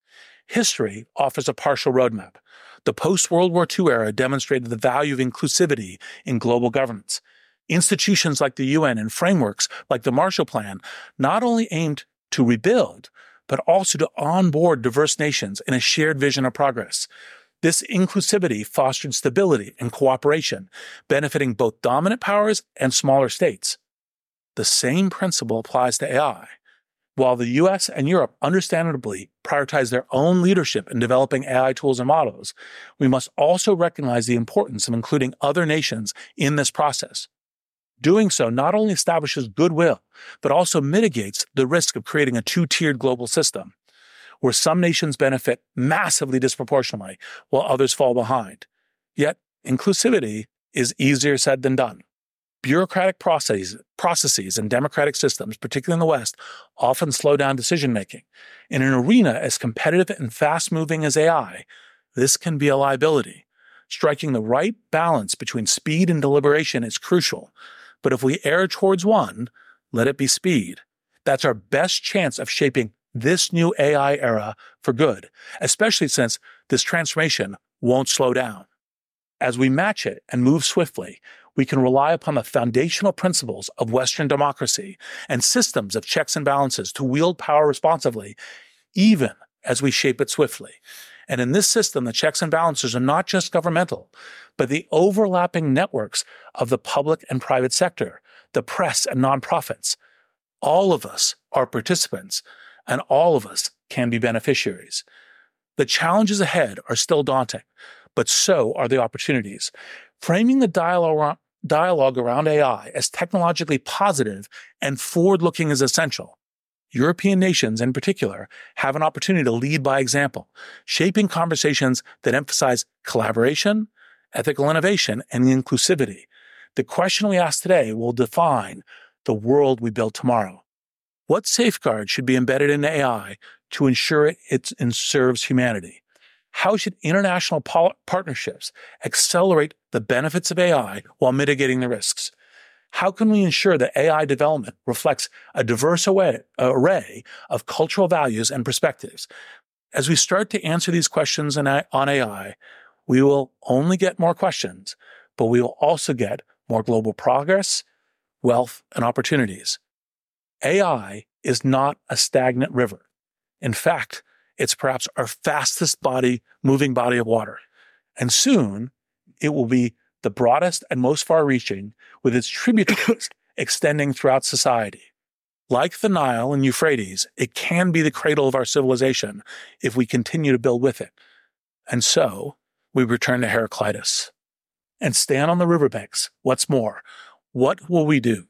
History offers a partial roadmap. The post-World War Two era demonstrated the value of inclusivity in global governance. Institutions like the U N and frameworks like the Marshall Plan not only aimed to rebuild, but also to onboard diverse nations in a shared vision of progress. This inclusivity fostered stability and cooperation, benefiting both dominant powers and smaller states. The same principle applies to A I. While the U S and Europe understandably prioritize their own leadership in developing A I tools and models, we must also recognize the importance of including other nations in this process. Doing so not only establishes goodwill, but also mitigates the risk of creating a two-tiered global system, where some nations benefit massively disproportionately while others fall behind. Yet, inclusivity is easier said than done. Bureaucratic processes, processes and democratic systems, particularly in the West, often slow down decision-making. In an arena as competitive and fast-moving as A I, this can be a liability. Striking the right balance between speed and deliberation is crucial. But if we err towards one, let it be speed. That's our best chance of shaping this new A I era for good, especially since this transformation won't slow down. As we match it and move swiftly, we can rely upon the foundational principles of Western democracy and systems of checks and balances to wield power responsively, even as we shape it swiftly. And in this system, the checks and balances are not just governmental, but the overlapping networks of the public and private sector, the press and nonprofits. All of us are participants, and all of us can be beneficiaries. The challenges ahead are still daunting, but so are the opportunities. Framing the dialogue, dialogue around A I as technologically positive and forward-looking is essential. European nations, in particular, have an opportunity to lead by example, shaping conversations that emphasize collaboration, ethical innovation, and inclusivity. The question we ask today will define the world we build tomorrow. What safeguards should be embedded in A I to ensure it, it serves humanity? How should international pol- partnerships accelerate the benefits of A I while mitigating the risks? How can we ensure that A I development reflects a diverse array of cultural values and perspectives? As we start to answer these questions on A I, we will only get more questions, but we will also get more global progress, wealth, and opportunities. A I is not a stagnant river. In fact, it's perhaps our fastest body, moving body of water. And soon, it will be the broadest and most far-reaching, with its tributaries extending throughout society. Like the Nile and Euphrates, it can be the cradle of our civilization if we continue to build with it. And so, we return to Heraclitus and stand on the riverbanks. What's more, what will we do?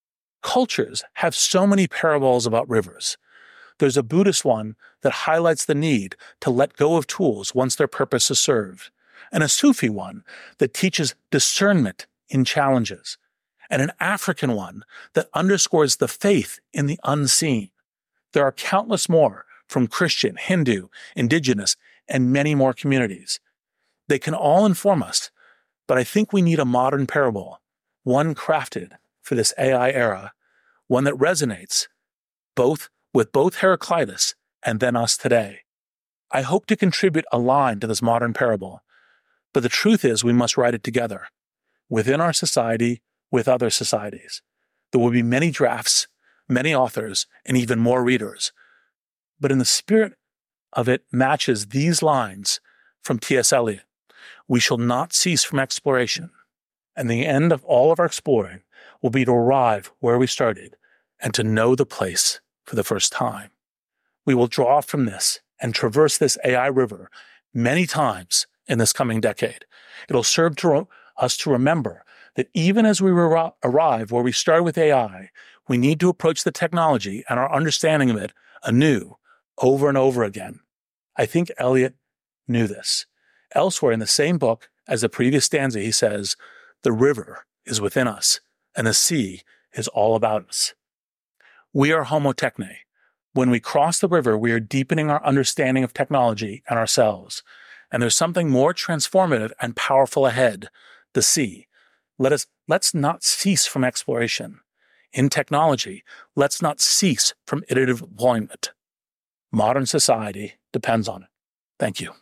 Cultures have so many parables about rivers. There's a Buddhist one that highlights the need to let go of tools once their purpose is served, and a Sufi one that teaches discernment in challenges, and an African one that underscores the faith in the unseen. There are countless more from Christian, Hindu, indigenous, and many more communities. They can all inform us, but I think we need a modern parable, one crafted for this A I era, one that resonates both with both Heraclitus and then us today. I hope to contribute a line to this modern parable, but the truth is we must write it together, within our society, with other societies. There will be many drafts, many authors, and even more readers. but in the spirit of it matches these lines from T S Eliot. We shall not cease from exploration, and the end of all of our exploring will be to arrive where we started and to know the place for the first time. We will draw from this and traverse this A I river many times in this coming decade. It'll serve to ro- us to remember that even as we ar- arrive where we started with A I, we need to approach the technology and our understanding of it anew over and over again. I think Eliot knew this. Elsewhere in the same book as the previous stanza, he says, "The river is within us, and the sea is all about us." We are homo techne. When we cross the river, we are deepening our understanding of technology and ourselves. And there's something more transformative and powerful ahead, the sea. Let us, let's not cease from exploration. In technology, let's not cease from iterative deployment. Modern society depends on it. Thank you.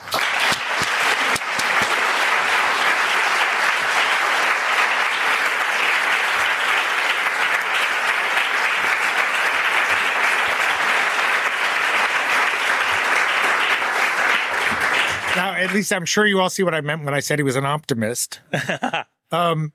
Now, at least I'm sure you all see what I meant when I said he was an optimist. um,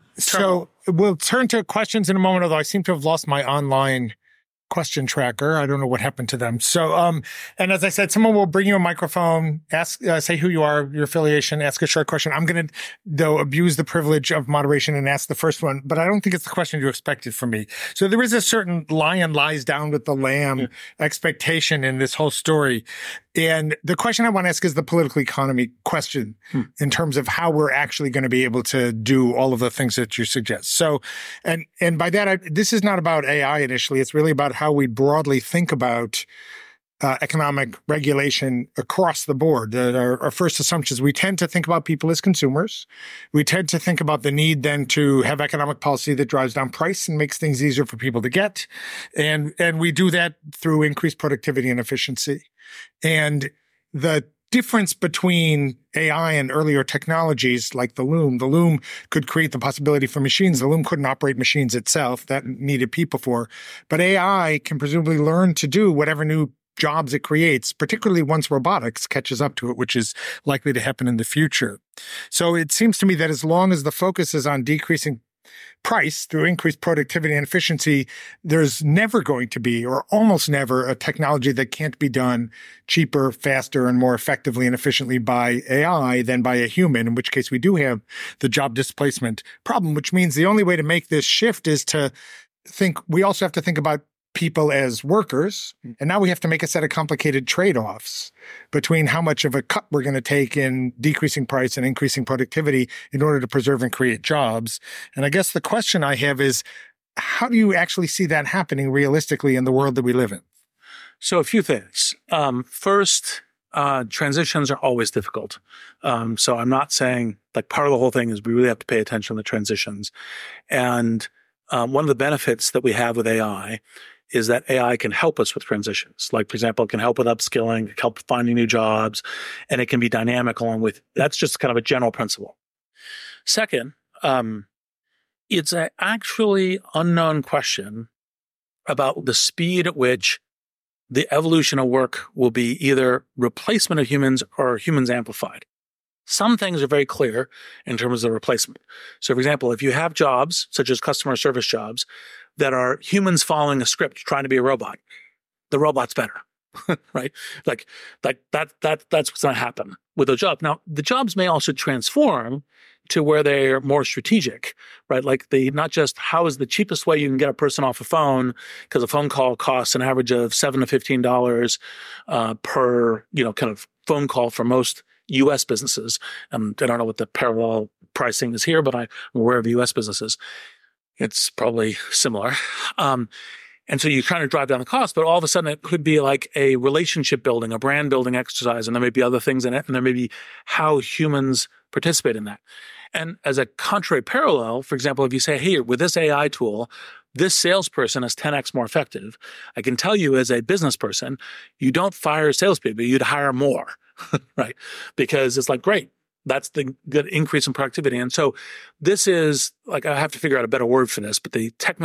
so we'll turn to questions in a moment, although I seem to have lost my online question tracker. I don't know what happened to them. So, um, and as I said, someone will bring you a microphone, ask, uh, say who you are, your affiliation, ask a short question. I'm going to, though, abuse the privilege of moderation and ask the first one, but I don't think it's the question you expected from me. So there is a certain lion lies down with the lamb yeah. expectation in this whole story. And the question I want to ask is the political economy question hmm. in terms of how we're actually going to be able to do all of the things that you suggest. So, and, and by that, I, this is not about A I initially. It's really about how we broadly think about uh, economic regulation across the board. Uh, our, our first assumption is we tend to think about people as consumers. We tend to think about the need then to have economic policy that drives down price and makes things easier for people to get. And, and we do that through increased productivity and efficiency. And the difference between A I and earlier technologies like the loom, the loom could create the possibility for machines. The loom couldn't operate machines itself. That needed people for. But A I can presumably learn to do whatever new jobs it creates, particularly once robotics catches up to it, which is likely to happen in the future. So it seems to me that as long as the focus is on decreasing price through increased productivity and efficiency, there's never going to be, or almost never, a technology that can't be done cheaper, faster, and more effectively and efficiently by A I than by a human, in which case we do have the job displacement problem, which means the only way to make this shift is to think, we also have to think about people as workers. And now we have to make a set of complicated trade-offs between how much of a cut we're going to take in decreasing price and increasing productivity in order to preserve and create jobs. And I guess the question I have is, how do you actually see that happening realistically in the world that we live in? So a few things. Um, first, uh, transitions are always difficult. Um, so I'm not saying, like, part of the whole thing is we really have to pay attention to the transitions. And um, one of the benefits that we have with A I is that A I can help us with transitions. Like, for example, it can help with upskilling, it can help finding new jobs, and it can be dynamic along with, that's just kind of a general principle. Second, um, it's an actually unknown question about the speed at which the evolution of work will be either replacement of humans or humans amplified. Some things are very clear in terms of replacement. So, for example, if you have jobs, such as customer service jobs, that are humans following a script trying to be a robot, the robot's better, right? Like, like that, that, that's what's going to happen with a job. Now, the jobs may also transform to where they're more strategic, right? Like the, not just how is the cheapest way you can get a person off a phone, because a phone call costs an average of seven to fifteen dollars uh, per, you know, kind of phone call for most U S businesses. Um, I don't know what the parallel pricing is here, but I'm aware of the U S businesses. It's probably similar. Um, and so you're trying to drive down the cost, but all of a sudden it could be like a relationship building, a brand building exercise, and there may be other things in it, and there may be how humans participate in that. And as a contrary parallel, for example, if you say, hey, with this A I tool, this salesperson is ten x more effective, I can tell you as a business person, you don't fire salespeople, you'd hire more, right? Because it's like, great. That's the good increase in productivity. And so this is, like, I have to figure out a better word for this, but the technical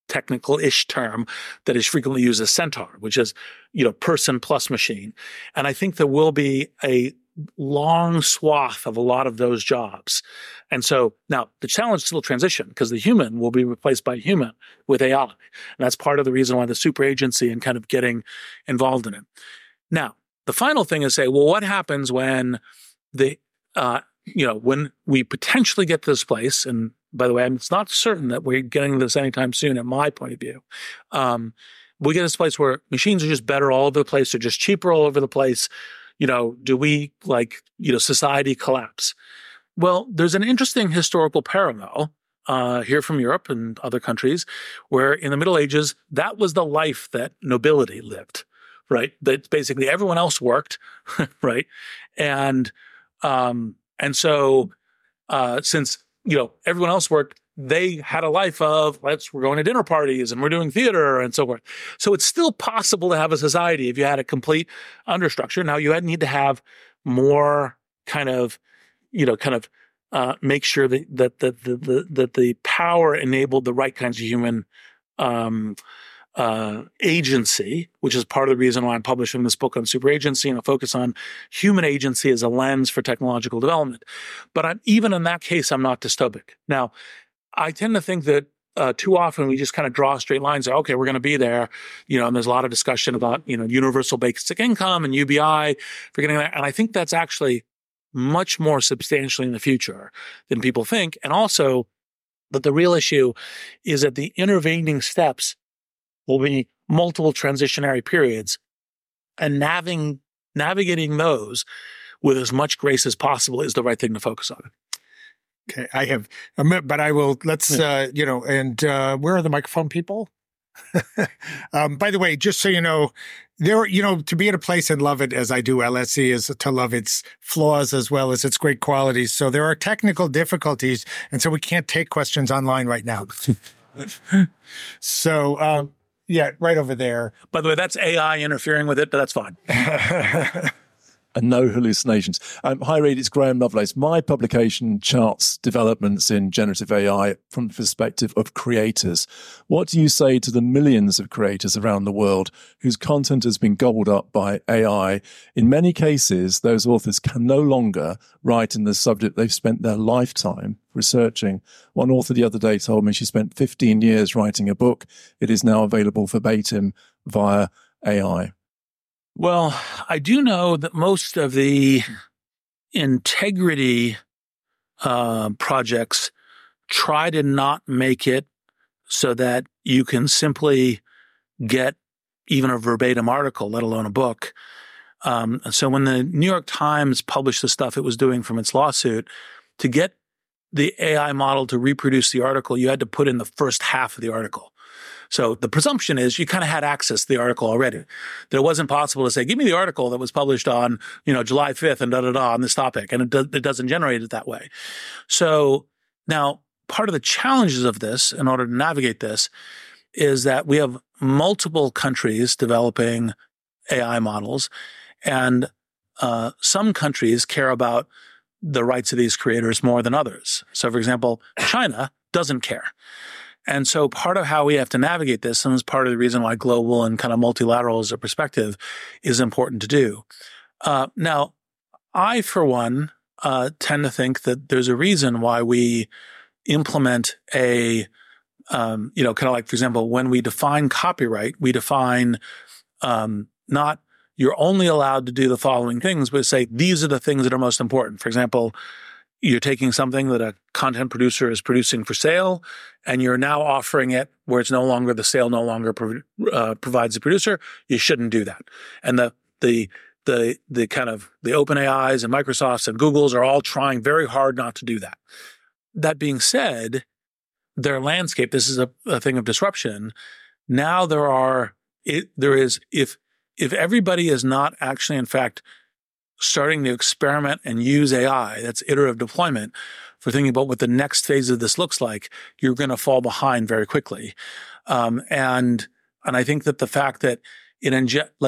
technical-ish term that is frequently used as centaur, which is, you know, person plus machine. And I think there will be a long swath of a lot of those jobs. And so now the challenge is still transition, because the human will be replaced by human with A I. And that's part of the reason why the super agency and kind of getting involved in it. Now, the final thing is say, well, what happens when the, uh, you know, when we potentially get to this place, and by the way, it's not certain that we're getting this anytime soon, in my point of view. Um, we get to this place where machines are just better all over the place, they're just cheaper all over the place. You know, do we, like, you know, society collapse? Well, there's an interesting historical parallel uh, here from Europe and other countries where in the Middle Ages, that was the life that nobility lived, right? That basically everyone else worked, right? And um, and so uh, since, you know, everyone else worked, they had a life of, let's, we're going to dinner parties and we're doing theater and so forth. So it's still possible to have a society if you had a complete understructure. Now you had need to have more kind of, you know, kind of uh, make sure that, that, that, the, the, that the power enabled the right kinds of human um, uh, agency, which is part of the reason why I'm publishing this book on super agency and a focus on human agency as a lens for technological development. But I'm, even in that case, I'm not dystopic. Now, I tend to think that uh, too often we just kind of draw straight lines. Say, okay, we're going to be there, you know. And there's a lot of discussion about, you know, universal basic income and U B I, forgetting that. And I think that's actually much more substantially in the future than people think. And also that the real issue is that the intervening steps will be multiple transitionary periods, and navig- navigating those with as much grace as possible is the right thing to focus on. Okay, I have a minute, but I will, let's, uh, you know, and uh, where are the microphone people? um, by the way, just so you know, there, you know, to be at a place and love it as I do L S E is to love its flaws as well as its great qualities. So there are technical difficulties, and so we can't take questions online right now. so, um, yeah, right over there. By the way, that's A I interfering with it, but that's fine. And no hallucinations. Um, hi, Reid, it's Graham Lovelace. My publication charts developments in generative A I from the perspective of creators. What do you say to the millions of creators around the world whose content has been gobbled up by A I? In many cases, those authors can no longer write in the subject they've spent their lifetime researching. One author the other day told me she spent fifteen years writing a book. It is now available verbatim via A I. Well, I do know that most of the integrity uh, projects try to not make it so that you can simply get even a verbatim article, let alone a book. Um, so when the New York Times published the stuff it was doing from its lawsuit, to get the A I model to reproduce the article, you had to put in the first half of the article. So the presumption is you kind of had access to the article already. That it wasn't possible to say, give me the article that was published on, you know, July fifth and da-da-da on this topic. And it, do, it doesn't generate it that way. So now part of the challenges of this, in order to navigate this, is that we have multiple countries developing A I models. And uh, some countries care about the rights of these creators more than others. So, for example, China doesn't care. And so part of how we have to navigate this, and it's part of the reason why global and kind of multilateral as a perspective is important to do. Uh, now, I, for one, uh, tend to think that there's a reason why we implement a, um, you know, kind of like, for example, when we define copyright, we define um, not you're only allowed to do the following things, but say these are the things that are most important. For example, you're taking something that a content producer is producing for sale, and you're now offering it where it's no longer the sale, no longer pro- uh, provides the producer. You shouldn't do that. And the the the the kind of the OpenAIs and Microsofts and Googles are all trying very hard not to do that. That being said, their landscape, this is a, a thing of disruption. Now there are it, there is if if everybody is not actually in fact starting to experiment and use A I, that's iterative deployment, for thinking about what the next phase of this looks like, you're going to fall behind very quickly. Um, and and I think that the fact that it inge- like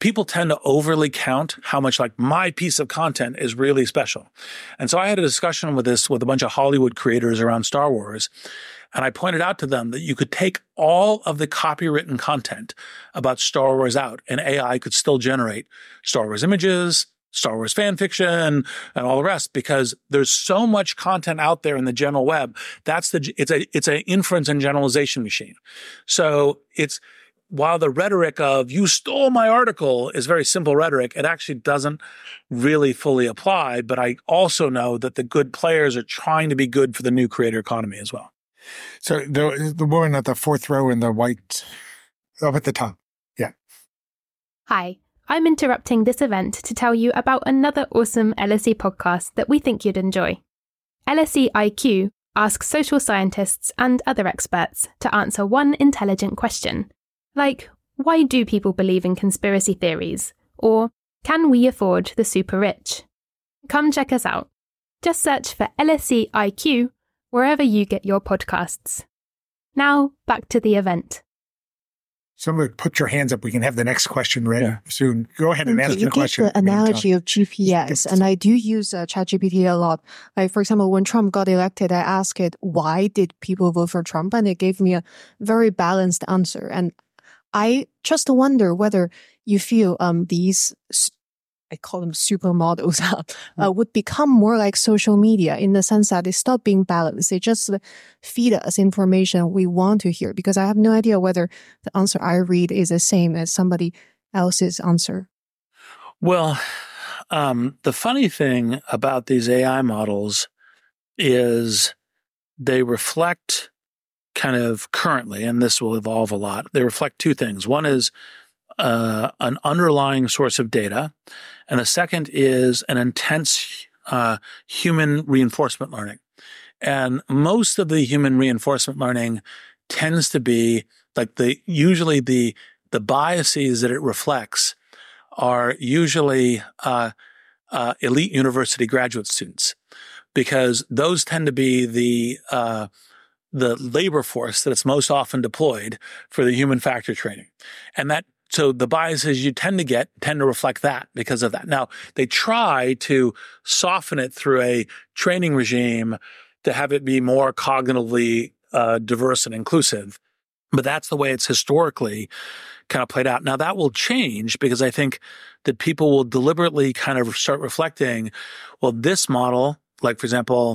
people tend to overly count how much like my piece of content is really special. And so I had a discussion with this with a bunch of Hollywood creators around Star Wars. And I pointed out to them that you could take all of the copywritten content about Star Wars out, and A I could still generate Star Wars images, Star Wars fan fiction, and all the rest, because there's so much content out there in the general web. That's the, it's a, it's an inference and generalization machine. So it's, while the rhetoric of you stole my article is very simple rhetoric, it actually doesn't really fully apply. But I also know that the good players are trying to be good for the new creator economy as well. So the the woman at the fourth row in the white, up at the top. Yeah. Hi, I'm interrupting this event to tell you about another awesome L S E podcast that we think you'd enjoy. L S E I Q asks social scientists and other experts to answer one intelligent question, like, why do people believe in conspiracy theories? Or, can we afford the super rich? Come check us out. Just search for L S E I Q wherever you get your podcasts. Now, back to the event. Somebody put your hands up. We can have the next question ready yeah. soon. Go ahead and okay, ask you the question. You gave the analogy of G P S, and I do use uh, ChatGPT a lot. Like, for example, when Trump got elected, I asked it, why did people vote for Trump? And it gave me a very balanced answer. And I just wonder whether you feel um these, I call them supermodels, uh, would become more like social media in the sense that they stop being balanced. They just feed us information we want to hear, because I have no idea whether the answer I read is the same as somebody else's answer. Well, um, the funny thing about these A I models is they reflect kind of currently, and this will evolve a lot, they reflect two things. One is uh, an underlying source of data, and the second is an intense uh, human reinforcement learning. And most of the human reinforcement learning tends to be like the, usually the, the biases that it reflects are usually uh, uh, elite university graduate students, because those tend to be the, uh, the labor force that it's most often deployed for the human factor training. And that, so the biases you tend to get tend to reflect that because of that. Now, they try to soften it through a training regime to have it be more cognitively uh, diverse and inclusive. But that's the way it's historically kind of played out. Now, that will change because I think that people will deliberately kind of start reflecting, well, this model, like, for example,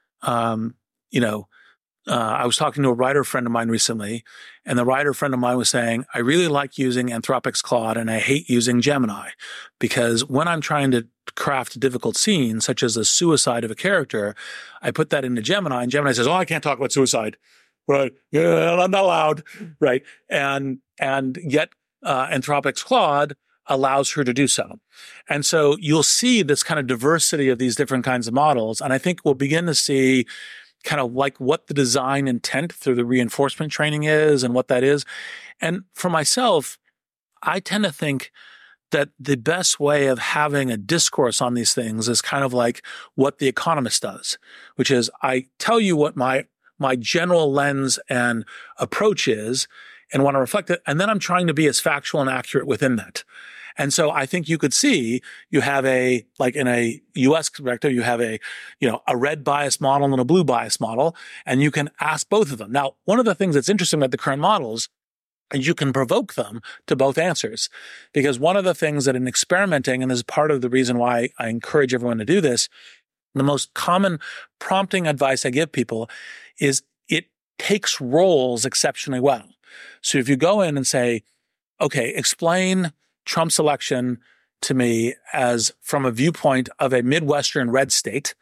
um, you know, Uh, I was talking to a writer friend of mine recently, and the writer friend of mine was saying, I really like using Anthropic's Claude and I hate using Gemini, because when I'm trying to craft a difficult scene, such as the suicide of a character, I put that into Gemini, and Gemini says, oh, I can't talk about suicide. Right. Yeah, I'm not allowed. Right. And, and yet, uh, Anthropic's Claude allows her to do so. And so you'll see this kind of diversity of these different kinds of models. And I think we'll begin to see kind of like what the design intent through the reinforcement training is and what that is. And for myself, I tend to think that the best way of having a discourse on these things is kind of like what The Economist does, which is I tell you what my my general lens and approach is and want to reflect it, and then I'm trying to be as factual and accurate within that. And so I think you could see you have a, like in a U S perspective, you have a, you know, a red bias model and a blue bias model, and you can ask both of them. Now, one of the things that's interesting about the current models is you can provoke them to both answers, because one of the things that in experimenting, and this is part of the reason why I encourage everyone to do this, the most common prompting advice I give people is it takes roles exceptionally well. So if you go in and say, okay, explain Trump's election to me as from a viewpoint of a Midwestern red state,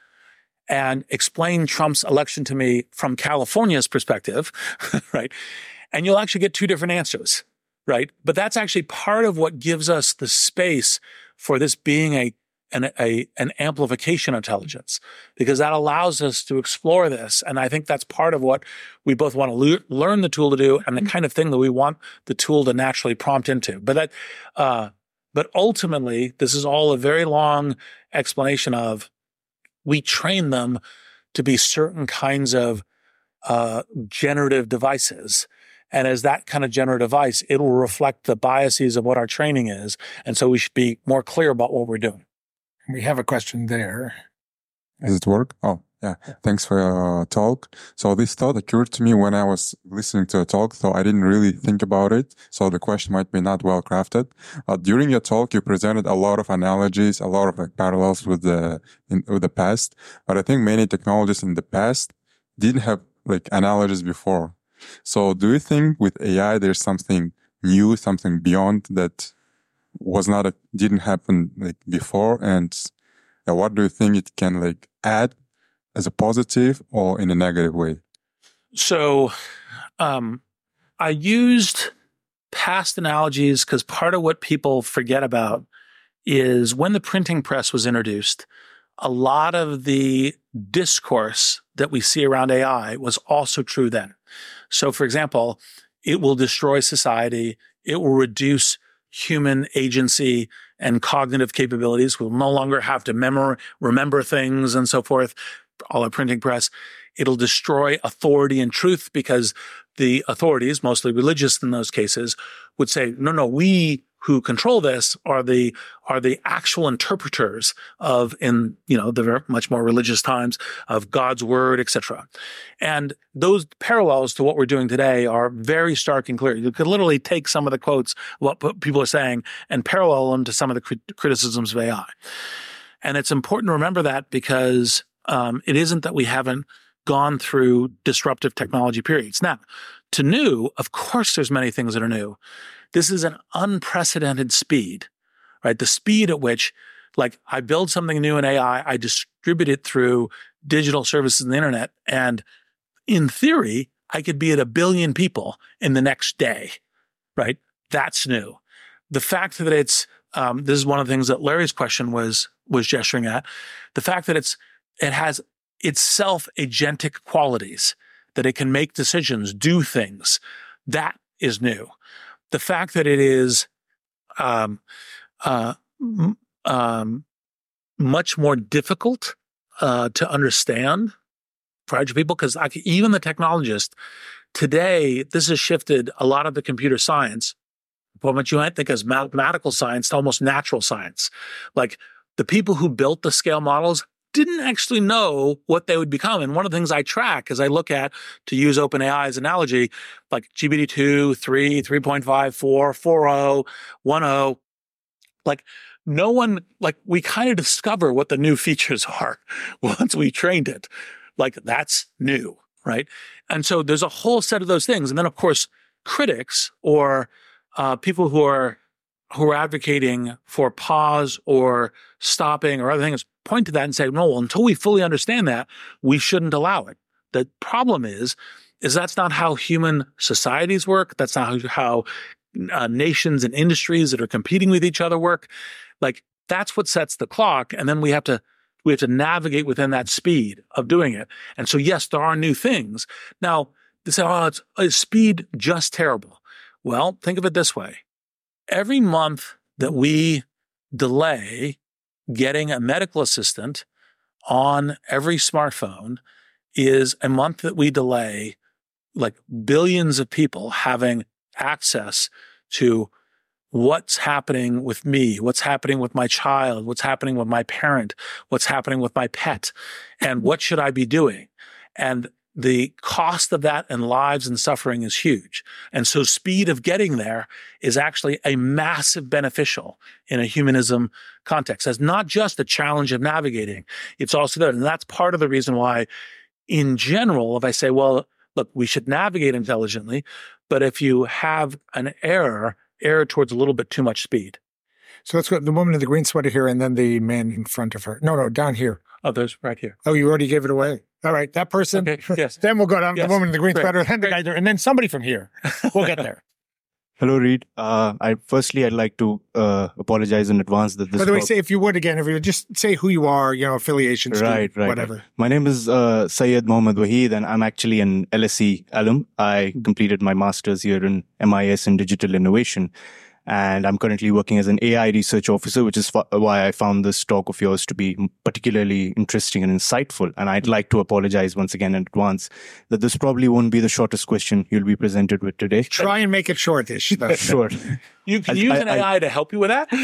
and explain Trump's election to me from California's perspective, right? And you'll actually get two different answers, right? But that's actually part of what gives us the space for this being a an, a, an amplification intelligence, because that allows us to explore this. And I think that's part of what we both want to le- learn the tool to do, and the kind of thing that we want the tool to naturally prompt into. But that, uh, but ultimately, this is all a very long explanation of we train them to be certain kinds of uh, generative devices. And as that kind of generative device, it will reflect the biases of what our training is. And so we should be more clear about what we're doing. We have a question there. Does it work? Oh, yeah. Thanks for your talk. So this thought occurred to me when I was listening to a talk, so I didn't really think about it. So the question might be not well crafted. Uh, during your talk, you presented a lot of analogies, a lot of like parallels with the, in, with the past. But I think many technologies in the past didn't have like analogies before. So do you think with A I, there's something new, something beyond that was not, a, didn't happen like before? And uh, what do you think it can like add as a positive or in a negative way? So, um, I used past analogies because part of what people forget about is when the printing press was introduced, a lot of the discourse that we see around A I was also true then. So, for example, it will destroy society. It will reduce human agency and cognitive capabilities. We'll no longer have to memor- remember things and so forth. All our printing press. It'll destroy authority and truth because the authorities, mostly religious in those cases, would say, no, no, we who control this are the are the actual interpreters of, in you know the much more religious times, of God's word, et cetera. And those parallels to what we're doing today are very stark and clear. You could literally take some of the quotes, what people are saying, and parallel them to some of the crit- criticisms of A I. And it's important to remember that because um, it isn't that we haven't gone through disruptive technology periods. Now, to new, of course, there's many things that are new. This is an unprecedented speed, right? The speed at which, like, I build something new in A I, I distribute it through digital services and the internet, and in theory, I could be at a billion people in the next day, right? That's new. The fact that it's, um, this is one of the things that Larry's question was was gesturing at, the fact that it's it has its self-agentic qualities, that it can make decisions, do things, that is new. The fact that it is um, uh, um, much more difficult uh, to understand for average people, because like, even the technologist today, this has shifted a lot of the computer science from what you might think as mathematical science to almost natural science. Like the people who built the scale models didn't actually know what they would become. And one of the things I track as I look at, to use OpenAI as analogy, like G P T two, three, three point five, four, four point oh, one point oh, like no one, like we kind of discover what the new features are once we trained it. Like that's new, right? And so there's a whole set of those things. And then of course, critics or uh, people who are who are advocating for pause or stopping or other things point to that and say, no, well, until we fully understand that, we shouldn't allow it. The problem is, is that's not how human societies work. That's not how, how uh, nations and industries that are competing with each other work. Like that's what sets the clock. And then we have to, we have to navigate within that speed of doing it. And so, yes, there are new things. Now, they say, oh, it's, is speed just terrible? Well, think of it this way. Every month that we delay getting a medical assistant on every smartphone is a month that we delay like billions of people having access to what's happening with me, what's happening with my child, what's happening with my parent, what's happening with my pet, and what should I be doing? And the cost of that in lives and suffering is huge. And so speed of getting there is actually a massive beneficial in a humanism context. It's not just a challenge of navigating. It's also there. And that's part of the reason why, in general, if I say, well, look, we should navigate intelligently, but if you have an error, error towards a little bit too much speed. So let's go. The woman in the green sweater here and then the man in front of her. No, no, down here. Oh, there's right here. Oh, you already gave it away. All right, that person. Okay, yes. Then we'll go down to Yes. the woman in the green Great. sweater, then the guy there, and then somebody from here. We'll get there. Hello, Reed. Uh, I firstly, I'd like to uh, apologize in advance that this. By the way, talk- say if you would again, if you would just say who you are, you know, affiliation, right, student, right, whatever. right. My name is uh, Syed Mohammad Waheed, and I'm actually an L S E alum. I completed my master's here in M I S in digital innovation. And I'm currently working as an A I research officer, which is f- why I found this talk of yours to be particularly interesting and insightful. And I'd like to apologize once again in advance that this probably won't be the shortest question you'll be presented with today. Try and make it shortish. Sure. You can I- use I- an A I to help you with that?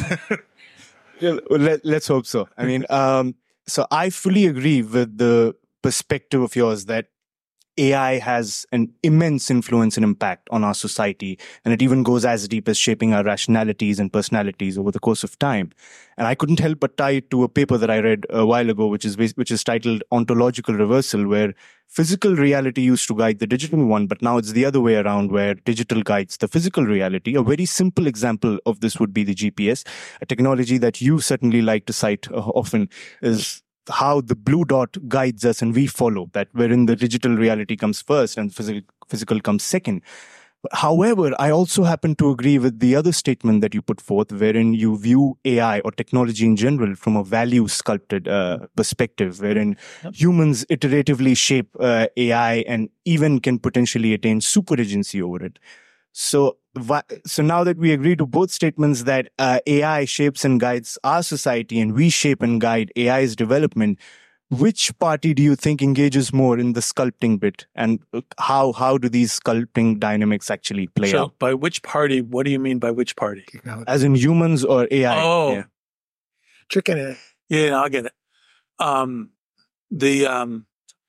Well, let, let's hope so. I mean, um, so I fully agree with the perspective of yours that A I has an immense influence and impact on our society, and it even goes as deep as shaping our rationalities and personalities over the course of time. And I couldn't help but tie it to a paper that I read a while ago, which is which is titled Ontological Reversal, where physical reality used to guide the digital one, but now it's the other way around, where digital guides the physical reality. A very simple example of this would be the G P S, a technology that you certainly like to cite uh, often, is how the blue dot guides us and we follow that, wherein the digital reality comes first and physical physical comes second. However, I also happen to agree with the other statement that you put forth, wherein you view A I or technology in general from a value sculpted uh, perspective, wherein yep. humans iteratively shape uh, A I and even can potentially attain super agency over it. So, so now that we agree to both statements that uh, A I shapes and guides our society and we shape and guide A I's development, which party do you think engages more in the sculpting bit, and how how do these sculpting dynamics actually play so out? By which party? What do you mean by which party? As in humans or A I? Oh, yeah. Chicken it. Yeah, no, I get it. Um, the um,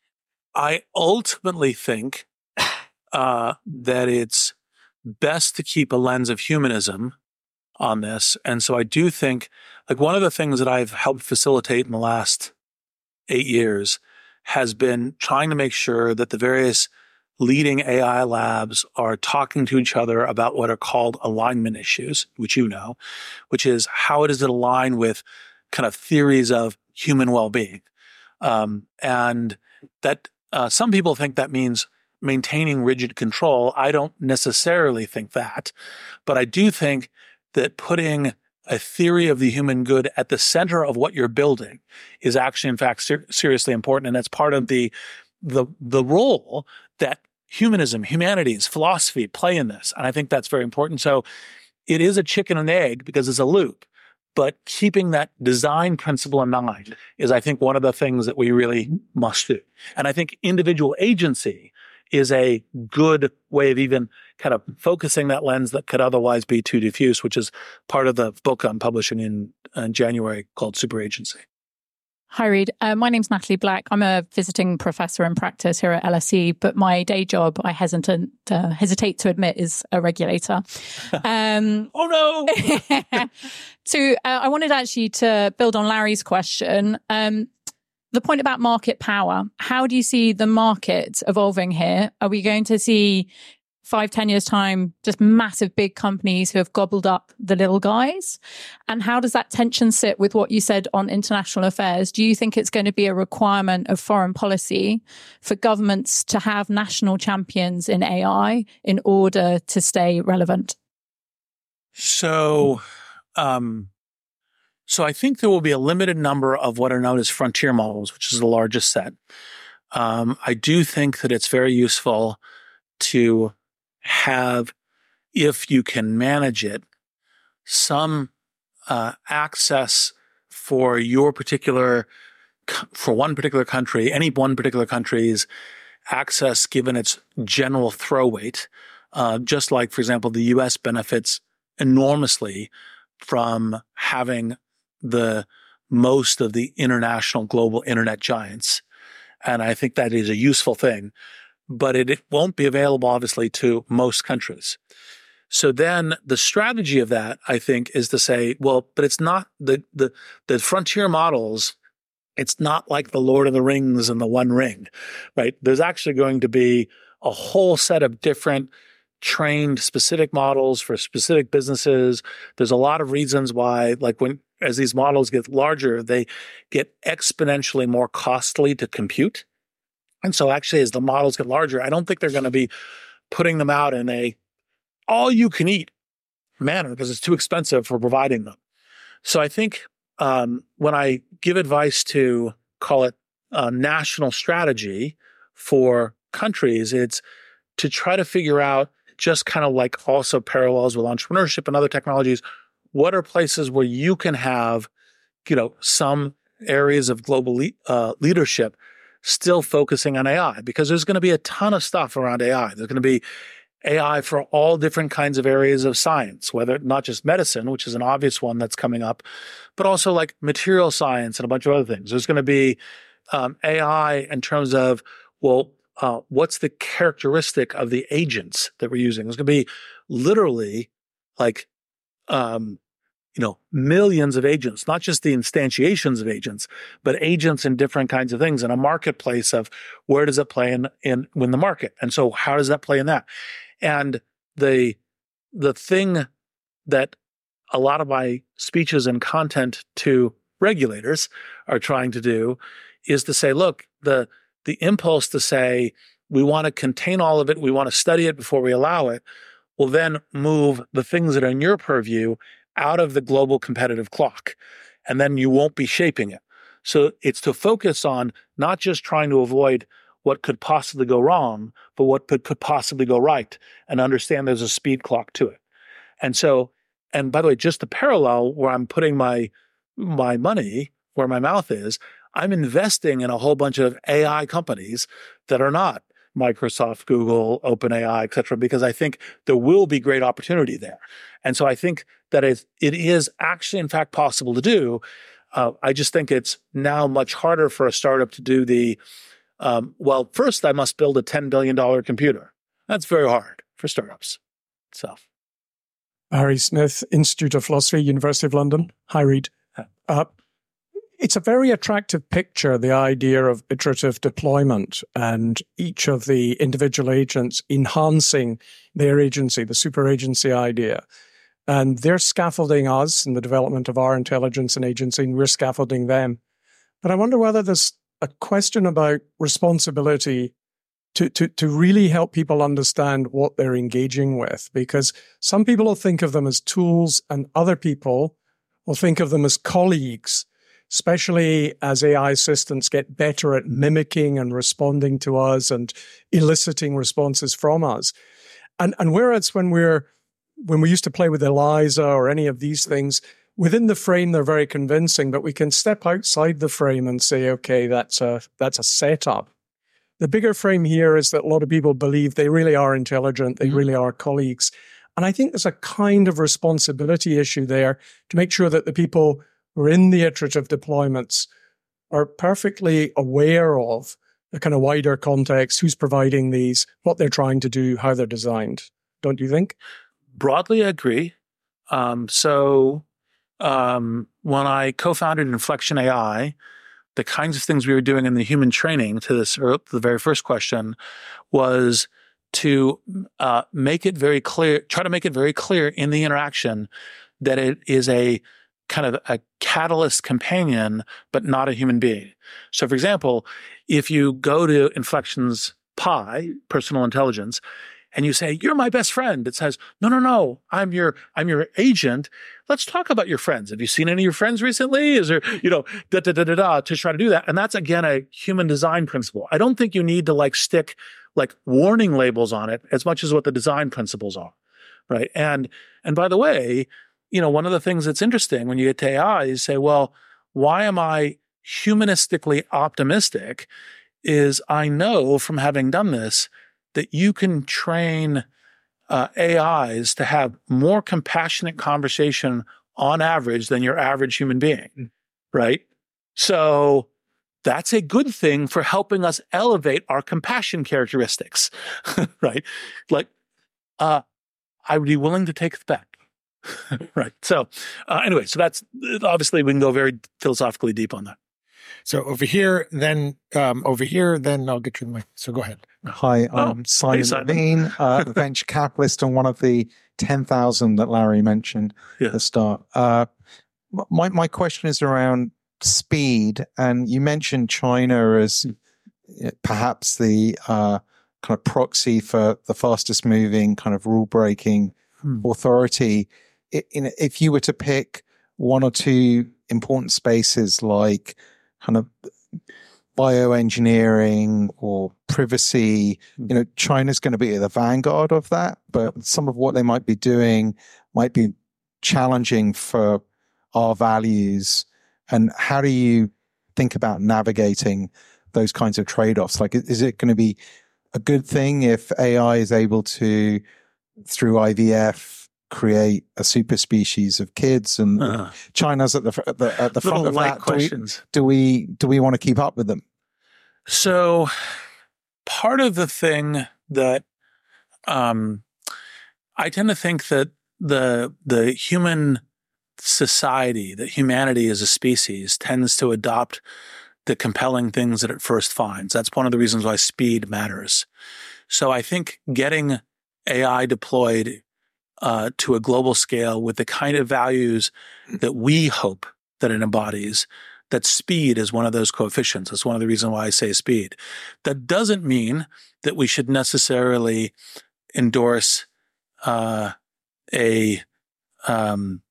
I ultimately think uh, that it's best to keep a lens of humanism on this. And so I do think, like, one of the things that I've helped facilitate in the last eight years has been trying to make sure that the various leading A I labs are talking to each other about what are called alignment issues, which you know, which is how does it align with kind of theories of human well-being. Um, and that uh, some people think that means maintaining rigid control. I don't necessarily think that, but I do think that putting a theory of the human good at the center of what you're building is actually, in fact, ser- seriously important. And that's part of the, the, the role that humanism, humanities, philosophy play in this. And I think that's very important. So it is a chicken and egg because it's a loop, but keeping that design principle in mind is, I think, one of the things that we really must do. And I think individual agency is a good way of even kind of focusing that lens that could otherwise be too diffuse, which is part of the book I'm publishing in, in January called Super Agency. Hi, Reid. Uh, my name's Natalie Black. I'm a visiting professor in practice here at L S E, but my day job, I hesitant, uh, hesitate to admit, is a regulator. Um, oh, no! so uh, I wanted actually to build on Larry's question. Um, The point about market power, how do you see the market evolving here? Are we going to see five, ten years time, just massive big companies who have gobbled up the little guys? And how does that tension sit with what you said on international affairs? Do you think it's going to be a requirement of foreign policy for governments to have national champions in A I in order to stay relevant? So, um, So I think there will be a limited number of what are known as frontier models, which is the largest set. Um, I do think that it's very useful to have, if you can manage it, some uh, access for your particular, for one particular country, any one particular country's access given its general throw weight. Uh, just like, for example, the U S benefits enormously from having the most of the international global internet giants. And I think that is a useful thing, but it, it won't be available, obviously, to most countries. So then the strategy of that, I think, is to say, well, but it's not the, the, the frontier models. It's not like the Lord of the Rings and the One Ring, right? There's actually going to be a whole set of different trained specific models for specific businesses. There's a lot of reasons why, like when, as these models get larger, they get exponentially more costly to compute. And so actually, as the models get larger, I don't think they're going to be putting them out in a all-you-can-eat manner because it's too expensive for providing them. So I think um, when I give advice to, call it a national strategy for countries, it's to try to figure out, just kind of like also parallels with entrepreneurship and other technologies. What are places where you can have, you know, some areas of global le- uh, leadership still focusing on A I? Because there's going to be a ton of stuff around A I. There's going to be A I for all different kinds of areas of science, whether not just medicine, which is an obvious one that's coming up, but also like material science and a bunch of other things. There's going to be um, A I in terms of, well, uh, what's the characteristic of the agents that we're using? There's going to be literally like, um, you know, millions of agents, not just the instantiations of agents, but agents in different kinds of things in a marketplace of where does it play in, in, in the market? And so how does that play in that? And the, the thing that a lot of my speeches and content to regulators are trying to do is to say, look, the, the impulse to say, we want to contain all of it, we want to study it before we allow it, will then move the things that are in your purview out of the global competitive clock. And then you won't be shaping it. So it's to focus on not just trying to avoid what could possibly go wrong, but what could, could possibly go right, and understand there's a speed clock to it. And so, and by the way, just the parallel where I'm putting my, my money where my mouth is, I'm investing in a whole bunch of A I companies that are not Microsoft, Google, OpenAI, et cetera, because I think there will be great opportunity there. And so I think that it, it is actually, in fact, possible to do. Uh, I just think it's now much harder for a startup to do the, um, well, first I must build a ten billion dollars computer. That's very hard for startups. So, Barry Smith, Institute of Philosophy, University of London. Hi, Reid. Uh, It's a very attractive picture, the idea of iterative deployment and each of the individual agents enhancing their agency, the super agency idea. And they're scaffolding us in the development of our intelligence and agency, and we're scaffolding them. But I wonder whether there's a question about responsibility to, to, to really help people understand what they're engaging with, because some people will think of them as tools and other people will think of them as colleagues, especially as A I assistants get better at mimicking and responding to us and eliciting responses from us. And, and whereas when we're, when we used to play with Eliza or any of these things, within the frame, they're very convincing, but we can step outside the frame and say, okay, that's a, that's a setup. The bigger frame here is that a lot of people believe they really are intelligent. They mm-hmm. really are colleagues. And I think there's a kind of responsibility issue there to make sure that the people who are in the iterative deployments are perfectly aware of the kind of wider context, who's providing these, what they're trying to do, how they're designed. Don't you think? Broadly, I agree. Um, so um, when I co-founded Inflection A I, the kinds of things we were doing in the human training to this, or the very first question, was to uh, make it very clear, try to make it very clear in the interaction that it is a kind of a catalyst companion, but not a human being. So, for example, if you go to Inflection's Pi, personal intelligence, and you say, you're my best friend, it says, no, no, no, I'm your, I'm your agent. Let's talk about your friends. Have you seen any of your friends recently? Is there, you know, da, da, da, da, da, to try to do that. And that's, again, a human design principle. I don't think you need to like stick like warning labels on it as much as what the design principles are, right? And, and by the way, you know, one of the things that's interesting when you get to A I is say, well, why am I humanistically optimistic? Is I know from having done this that you can train uh, A Is to have more compassionate conversation on average than your average human being, right? So that's a good thing for helping us elevate our compassion characteristics, right? Like, uh, I would be willing to take the bet. Right. So uh, anyway, so that's obviously we can go very philosophically deep on that. So over here, then um, over here, then I'll get you the mic. So go ahead. Hi, I'm oh, Simon hey, Simon. Levine, uh, venture capitalist and one of the ten thousand that Larry mentioned yeah. at the start. Uh, my, my question is around speed. And you mentioned China as perhaps the uh, kind of proxy for the fastest moving kind of rule breaking hmm. authority. It, in, if you were to pick one or two important spaces like kind of bioengineering or privacy. You know, China's going to be at the vanguard of that, but some of what they might be doing might be challenging for our values. And how do you think about navigating those kinds of trade-offs? Like, is it going to be a good thing if A I is able to, through I V F, create a super species of kids, and uh, China's at the at the, at the front of that? Questions. Do we, do we do we want to keep up with them? So, part of the thing that um, I tend to think that the the human society, that humanity as a species, tends to adopt the compelling things that it first finds. That's one of the reasons why speed matters. So I think getting A I deployed uh, to a global scale with the kind of values that we hope that it embodies, that speed is one of those coefficients. That's one of the reasons why I say speed. That doesn't mean that we should necessarily endorse uh, a um,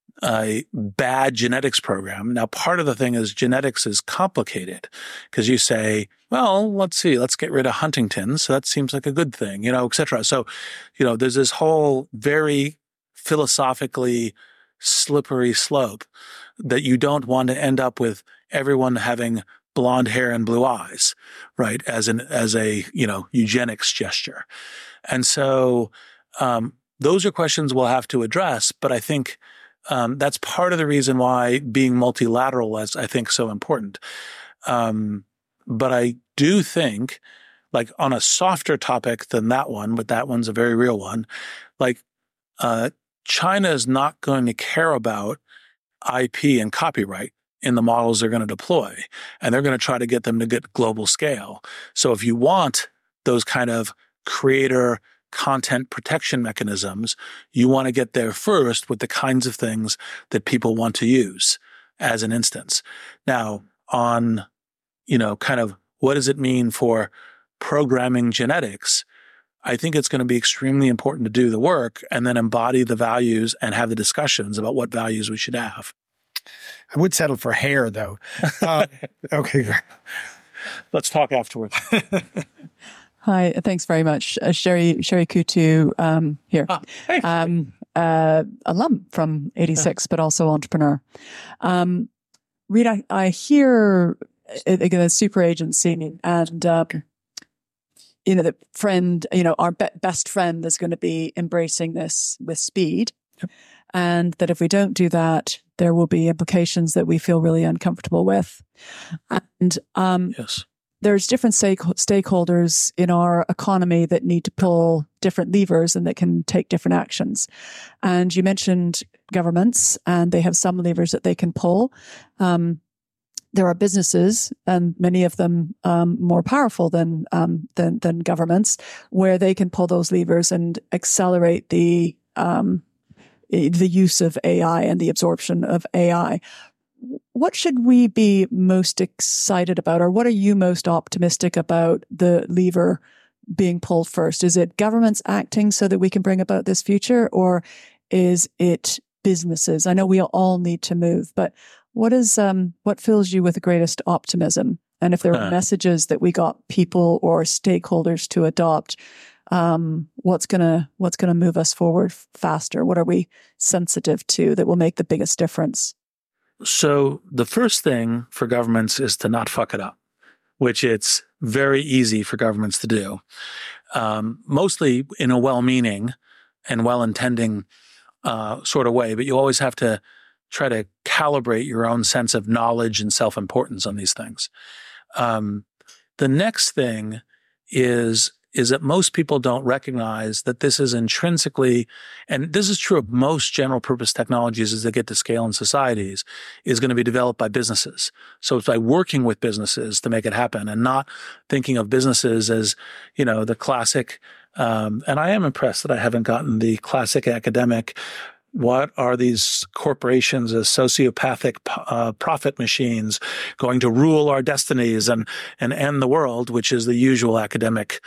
a bad genetics program. Now, part of the thing is genetics is complicated because you say, well, let's see, let's get rid of Huntington's. So that seems like a good thing, you know, et cetera. So, you know, there's this whole very philosophically slippery slope that you don't want to end up with everyone having blonde hair and blue eyes, right? As an, as a, you know, eugenics gesture. And so, um, those are questions we'll have to address, but I think Um, that's part of the reason why being multilateral is, I think, so important. Um, but I do think, like, on a softer topic than that one, but that one's a very real one, like, uh, China is not going to care about I P and copyright in the models they're going to deploy. And they're going to try to get them to get global scale. So if you want those kind of creator content protection mechanisms, you want to get there first with the kinds of things that people want to use as an instance. Now, on, you know, kind of what does it mean for programming genetics? I think it's going to be extremely important to do the work and then embody the values and have the discussions about what values we should have. I would settle for hair, though. Uh, okay. Let's talk afterwards. Hi, thanks very much. Uh, Sherry Sherry Kutu um, here. Ah, hey. um, uh, alum from eighty-six, but also entrepreneur. Um, Reid, I, I hear uh, the super agency and, uh, you know, the friend, you know, our be- best friend is going to be embracing this with speed. Yep. And that if we don't do that, there will be implications that we feel really uncomfortable with. And um, yes. There's different stake- stakeholders in our economy that need to pull different levers and that can take different actions. And you mentioned governments, and they have some levers that they can pull. Um, there are businesses, and many of them um, more powerful than, um, than than governments, where they can pull those levers and accelerate the um, the use of A I and the absorption of A I. What should we be most excited about, or what are you most optimistic about the lever being pulled first? Is it governments acting so that we can bring about this future, or is it businesses? I know we all need to move, but what is um, what fills you with the greatest optimism? And if there are uh. messages that we got people or stakeholders to adopt, um, what's gonna what's gonna move us forward faster? What are we sensitive to that will make the biggest difference? So the first thing for governments is to not fuck it up, which it's very easy for governments to do, um, mostly in a well-meaning and well-intending uh, sort of way. But you always have to try to calibrate your own sense of knowledge and self-importance on these things. Um, the next thing is is that most people don't recognize that this is intrinsically, and this is true of most general purpose technologies as they get to scale in societies, is going to be developed by businesses. So it's by working with businesses to make it happen and not thinking of businesses as, you know, the classic, um, and I am impressed that I haven't gotten the classic academic what are these corporations as sociopathic uh, profit machines going to rule our destinies and, and end the world, which is the usual academic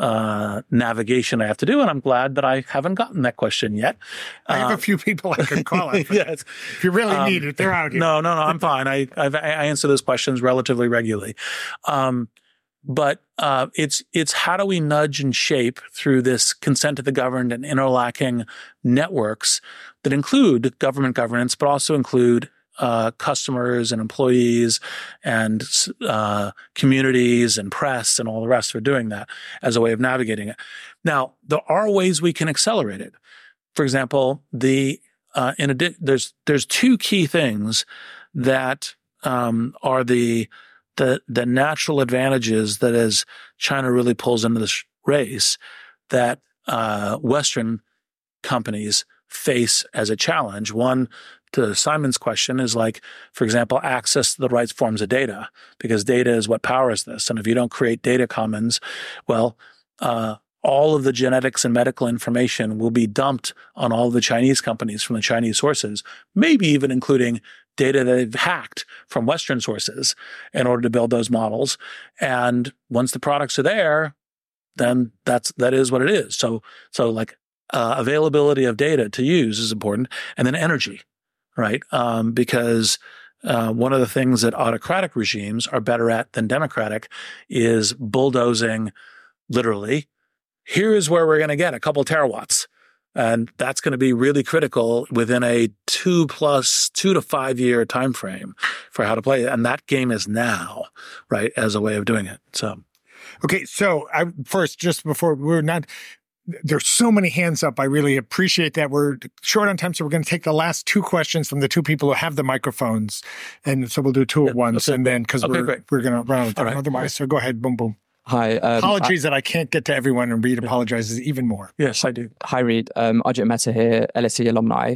uh, navigation I have to do. And I'm glad that I haven't gotten that question yet. I have uh, a few people I can call out. Yes. If you really um, need it, they're out here. No, no, no, I'm fine. I, I've, I answer those questions relatively regularly. Um, But uh, it's it's how do we nudge and shape through this consent of the governed and interlocking networks that include government governance, but also include uh, customers and employees and uh, communities and press and all the rest for doing that as a way of navigating it. Now, there are ways we can accelerate it. For example, the uh, in adi- there's there's two key things that um, are the The, the natural advantages that as China really pulls into this race that uh, Western companies face as a challenge. One, to Simon's question, is like, for example, access to the right forms of data, because data is what powers this. And if you don't create data commons, well, uh, all of the genetics and medical information will be dumped on all the Chinese companies from the Chinese sources, maybe even including data that they've hacked from Western sources in order to build those models. And once the products are there, then that's, that is what it is. So, so like, uh, availability of data to use is important. And then energy, right? Um, because, uh, one of the things that autocratic regimes are better at than democratic is bulldozing, literally, here is where we're going to get a couple terawatts. And that's going to be really critical within a two plus two to five year time frame for how to play it. And that game is now, right, as a way of doing it. So, okay. So I first, just before we're not, there's so many hands up. I really appreciate that. We're short on time, so we're going to take the last two questions from the two people who have the microphones, and so we'll do two at yeah, once, okay. and then because okay, we're great. we're going to run out of time right. otherwise. So go ahead, boom, boom. Hi. Um, Apologies I, that I can't get to everyone, and Reed apologizes even more. Yes, I do. Hi, Reed. Um, Ajit Mehta here, L S E alumni.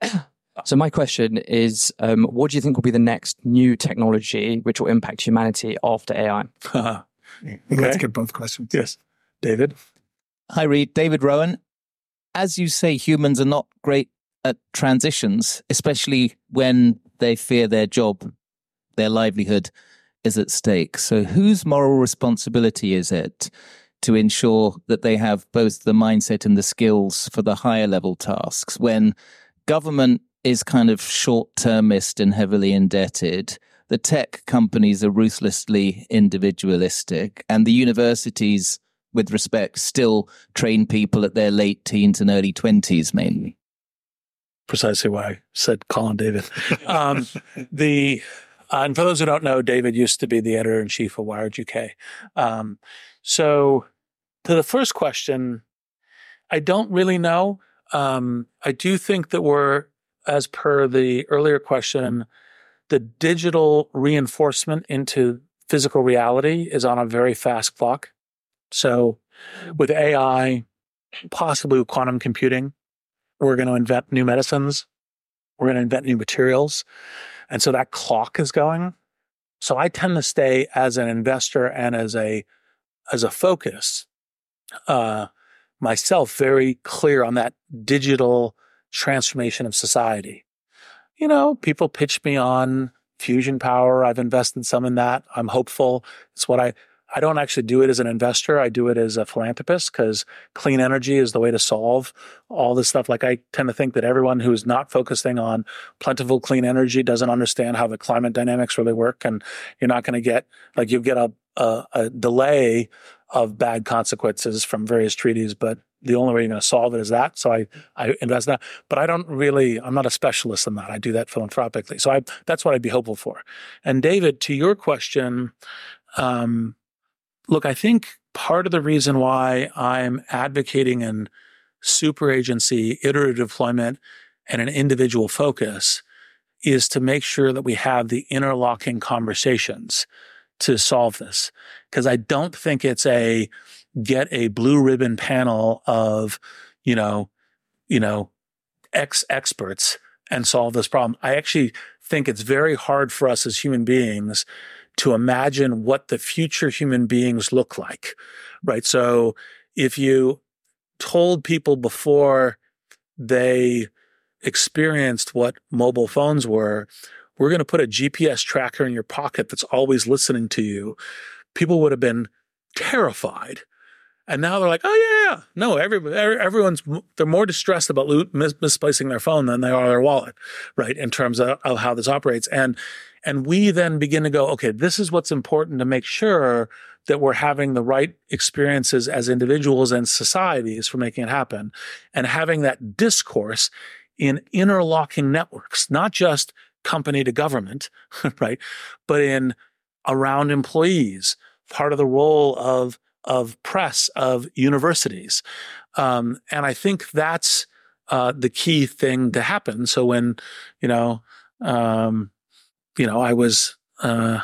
So my question is, um, what do you think will be the next new technology which will impact humanity after A I? Okay. Let's get both questions. Yes. David? Hi, Reed. David Rowan. As you say, humans are not great at transitions, especially when they fear their job, their livelihood is at stake. So whose moral responsibility is it to ensure that they have both the mindset and the skills for the higher level tasks when government is kind of short-termist and heavily indebted, the tech companies are ruthlessly individualistic, and the universities, with respect, still train people at their late teens and early twenties mainly? Precisely why I said Colin David. Um, the Uh, and for those who don't know, David used to be the editor-in-chief of Wired U K. Um, so to the first question, I don't really know. Um, I do think that we're, as per the earlier question, the digital reinforcement into physical reality is on a very fast clock. So with A I, possibly with quantum computing, we're going to invent new medicines. We're going to invent new materials. And so that clock is going. So I tend to stay as an investor and as a as a focus, uh, myself very clear on that digital transformation of society. You know, people pitch me on fusion power. I've invested some in that. I'm hopeful. It's what I, I don't actually do it as an investor. I do it as a philanthropist because clean energy is the way to solve all this stuff. Like I tend to think that everyone who's not focusing on plentiful clean energy doesn't understand how the climate dynamics really work. And you're not going to get, like you get a, a, a delay of bad consequences from various treaties, but the only way you're going to solve it is that. So I, I invest in that, but I don't really, I'm not a specialist in that. I do that philanthropically. So I, that's what I'd be hopeful for. And David, to your question, um, look, I think part of the reason why I'm advocating in super agency, iterative deployment, and an individual focus is to make sure that we have the interlocking conversations to solve this. Because I don't think it's a get a blue ribbon panel of, you know, you know, ex experts and solve this problem. I actually think it's very hard for us as human beings to imagine what the future human beings look like, right? So if you told people before they experienced what mobile phones were, we're going to put a G P S tracker in your pocket that's always listening to you, people would have been terrified. And now they're like, oh, yeah, no, every, everyone's, they're more distressed about lo- mis- misplacing their phone than they are their wallet, right, in terms of, of how this operates. And and we then begin to go, okay, this is what's important to make sure that we're having the right experiences as individuals and societies for making it happen, and having that discourse in interlocking networks, not just company to government, right, but in around employees, part of the role of of press, of universities. Um, and I think that's uh, the key thing to happen. So when, you know, um, you know, I was, uh,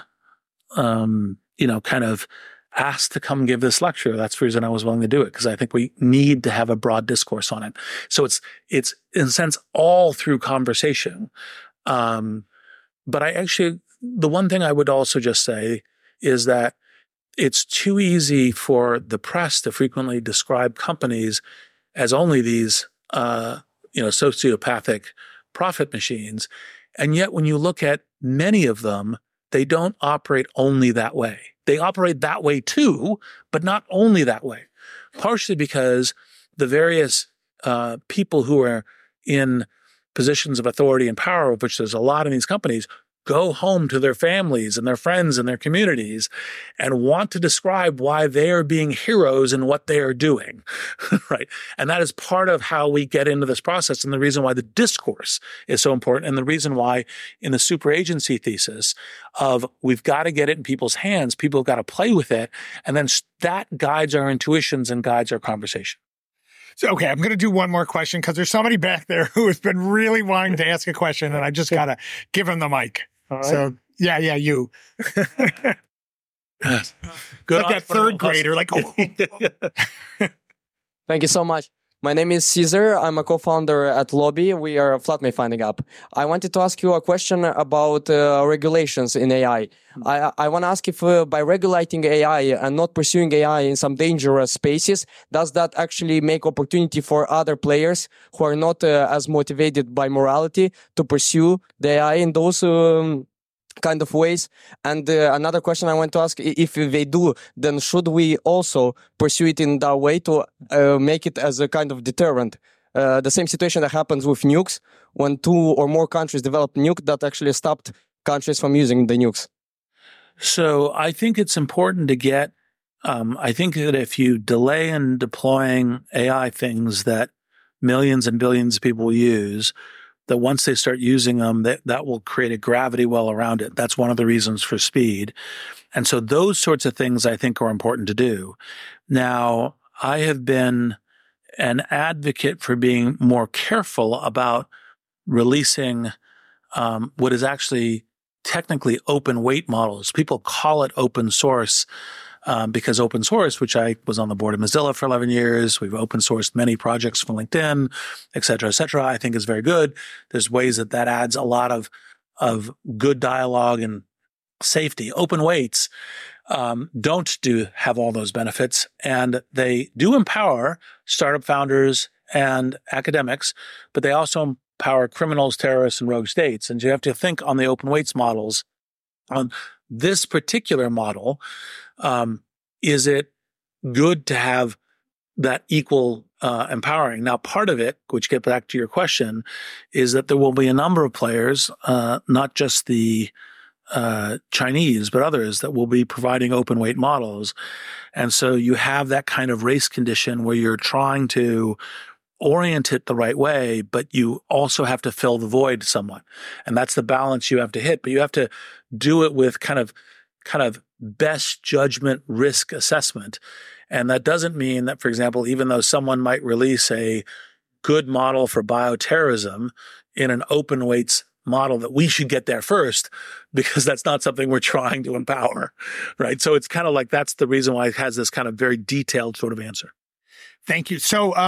um, you know, kind of asked to come give this lecture, that's the reason I was willing to do it, because I think we need to have a broad discourse on it. So it's, it's in a sense all through conversation. Um, but I actually, the one thing I would also just say is that it's too easy for the press to frequently describe companies as only these, uh, you know, sociopathic profit machines. And yet when you look at many of them, they don't operate only that way. They operate that way too, but not only that way. Partially because the various uh, people who are in positions of authority and power, of which there's a lot in these companies, go home to their families and their friends and their communities and want to describe why they are being heroes in what they are doing, right? And that is part of how we get into this process, and the reason why the discourse is so important, and the reason why in the super agency thesis of we've got to get it in people's hands, people have got to play with it, and then that guides our intuitions and guides our conversation. So, okay, I'm going to do one more question because there's somebody back there who has been really wanting to ask a question, and I just got to give him the mic. Right. So, yeah, yeah, you. Good. Like that third grader, like, oh. Thank you so much. My name is Caesar. I'm a co-founder at Lobby. We are a Flatmate Finding app. I wanted to ask you a question about uh, regulations in A I. I, I want to ask if uh, by regulating A I and not pursuing A I in some dangerous spaces, does that actually make opportunity for other players who are not uh, as motivated by morality to pursue the A I in those um, kind of ways? And uh, another question I want to ask, if they do, then should we also pursue it in that way to uh, make it as a kind of deterrent? Uh, the same situation that happens with nukes, when two or more countries develop nuke, that actually stopped countries from using the nukes. So I think it's important to get, um, I think that if you delay in deploying A I things that millions and billions of people use, that once they start using them, that, that will create a gravity well around it. That's one of the reasons for speed. And so those sorts of things I think are important to do. Now, I have been an advocate for being more careful about releasing um, what is actually technically open weight models. People call it open source um, because open source, which I was on the board of Mozilla for eleven years, we've open sourced many projects from LinkedIn, et cetera, et cetera, I think is very good. There's ways that that adds a lot of, of good dialogue and safety. Open weights um, don't do have all those benefits, and they do empower startup founders and academics, but they also empower criminals, terrorists, and rogue states. And you have to think on the open weights models. On this particular model, um, is it good to have that equal uh, empowering? Now, part of it, which gets back to your question, is that there will be a number of players, uh, not just the uh, Chinese, but others that will be providing open weight models. And so you have that kind of race condition where you're trying to orient it the right way, but you also have to fill the void somewhat. And that's the balance you have to hit, but you have to do it with kind of, kind of best judgment risk assessment. And that doesn't mean that, for example, even though someone might release a good model for bioterrorism in an open weights model, that we should get there first, because that's not something we're trying to empower, right? So it's kind of like, that's the reason why it has this kind of very detailed sort of answer. Thank you. So, um,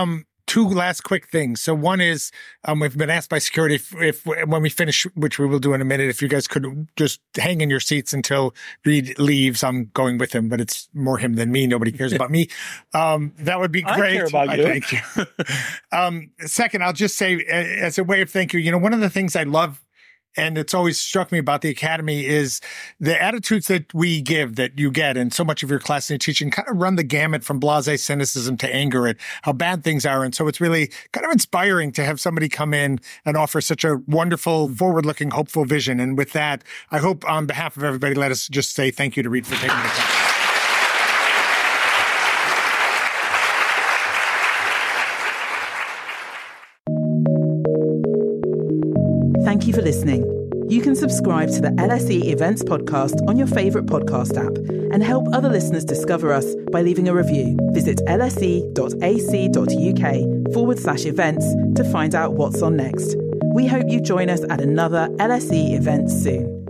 two last quick things. So one is, um, we've been asked by security if, if when we finish, which we will do in a minute, if you guys could just hang in your seats until Reed leaves. I'm going with him, but it's more him than me. Nobody cares about me. Um, that would be great. I care about you. Thank you. um, second, I'll just say as a way of thank you, you know, one of the things I love, and it's always struck me about the Academy, is the attitudes that we give, that you get, and so much of your class and teaching kind of run the gamut from blasé cynicism to anger at how bad things are. And so it's really kind of inspiring to have somebody come in and offer such a wonderful, forward-looking, hopeful vision. And with that, I hope on behalf of everybody, let us just say thank you to Reed for taking the time. Thank you for listening. You can subscribe to the L S E Events podcast on your favourite podcast app and help other listeners discover us by leaving a review. Visit lse.ac.uk forward slash events to find out what's on next. We hope you join us at another L S E event soon.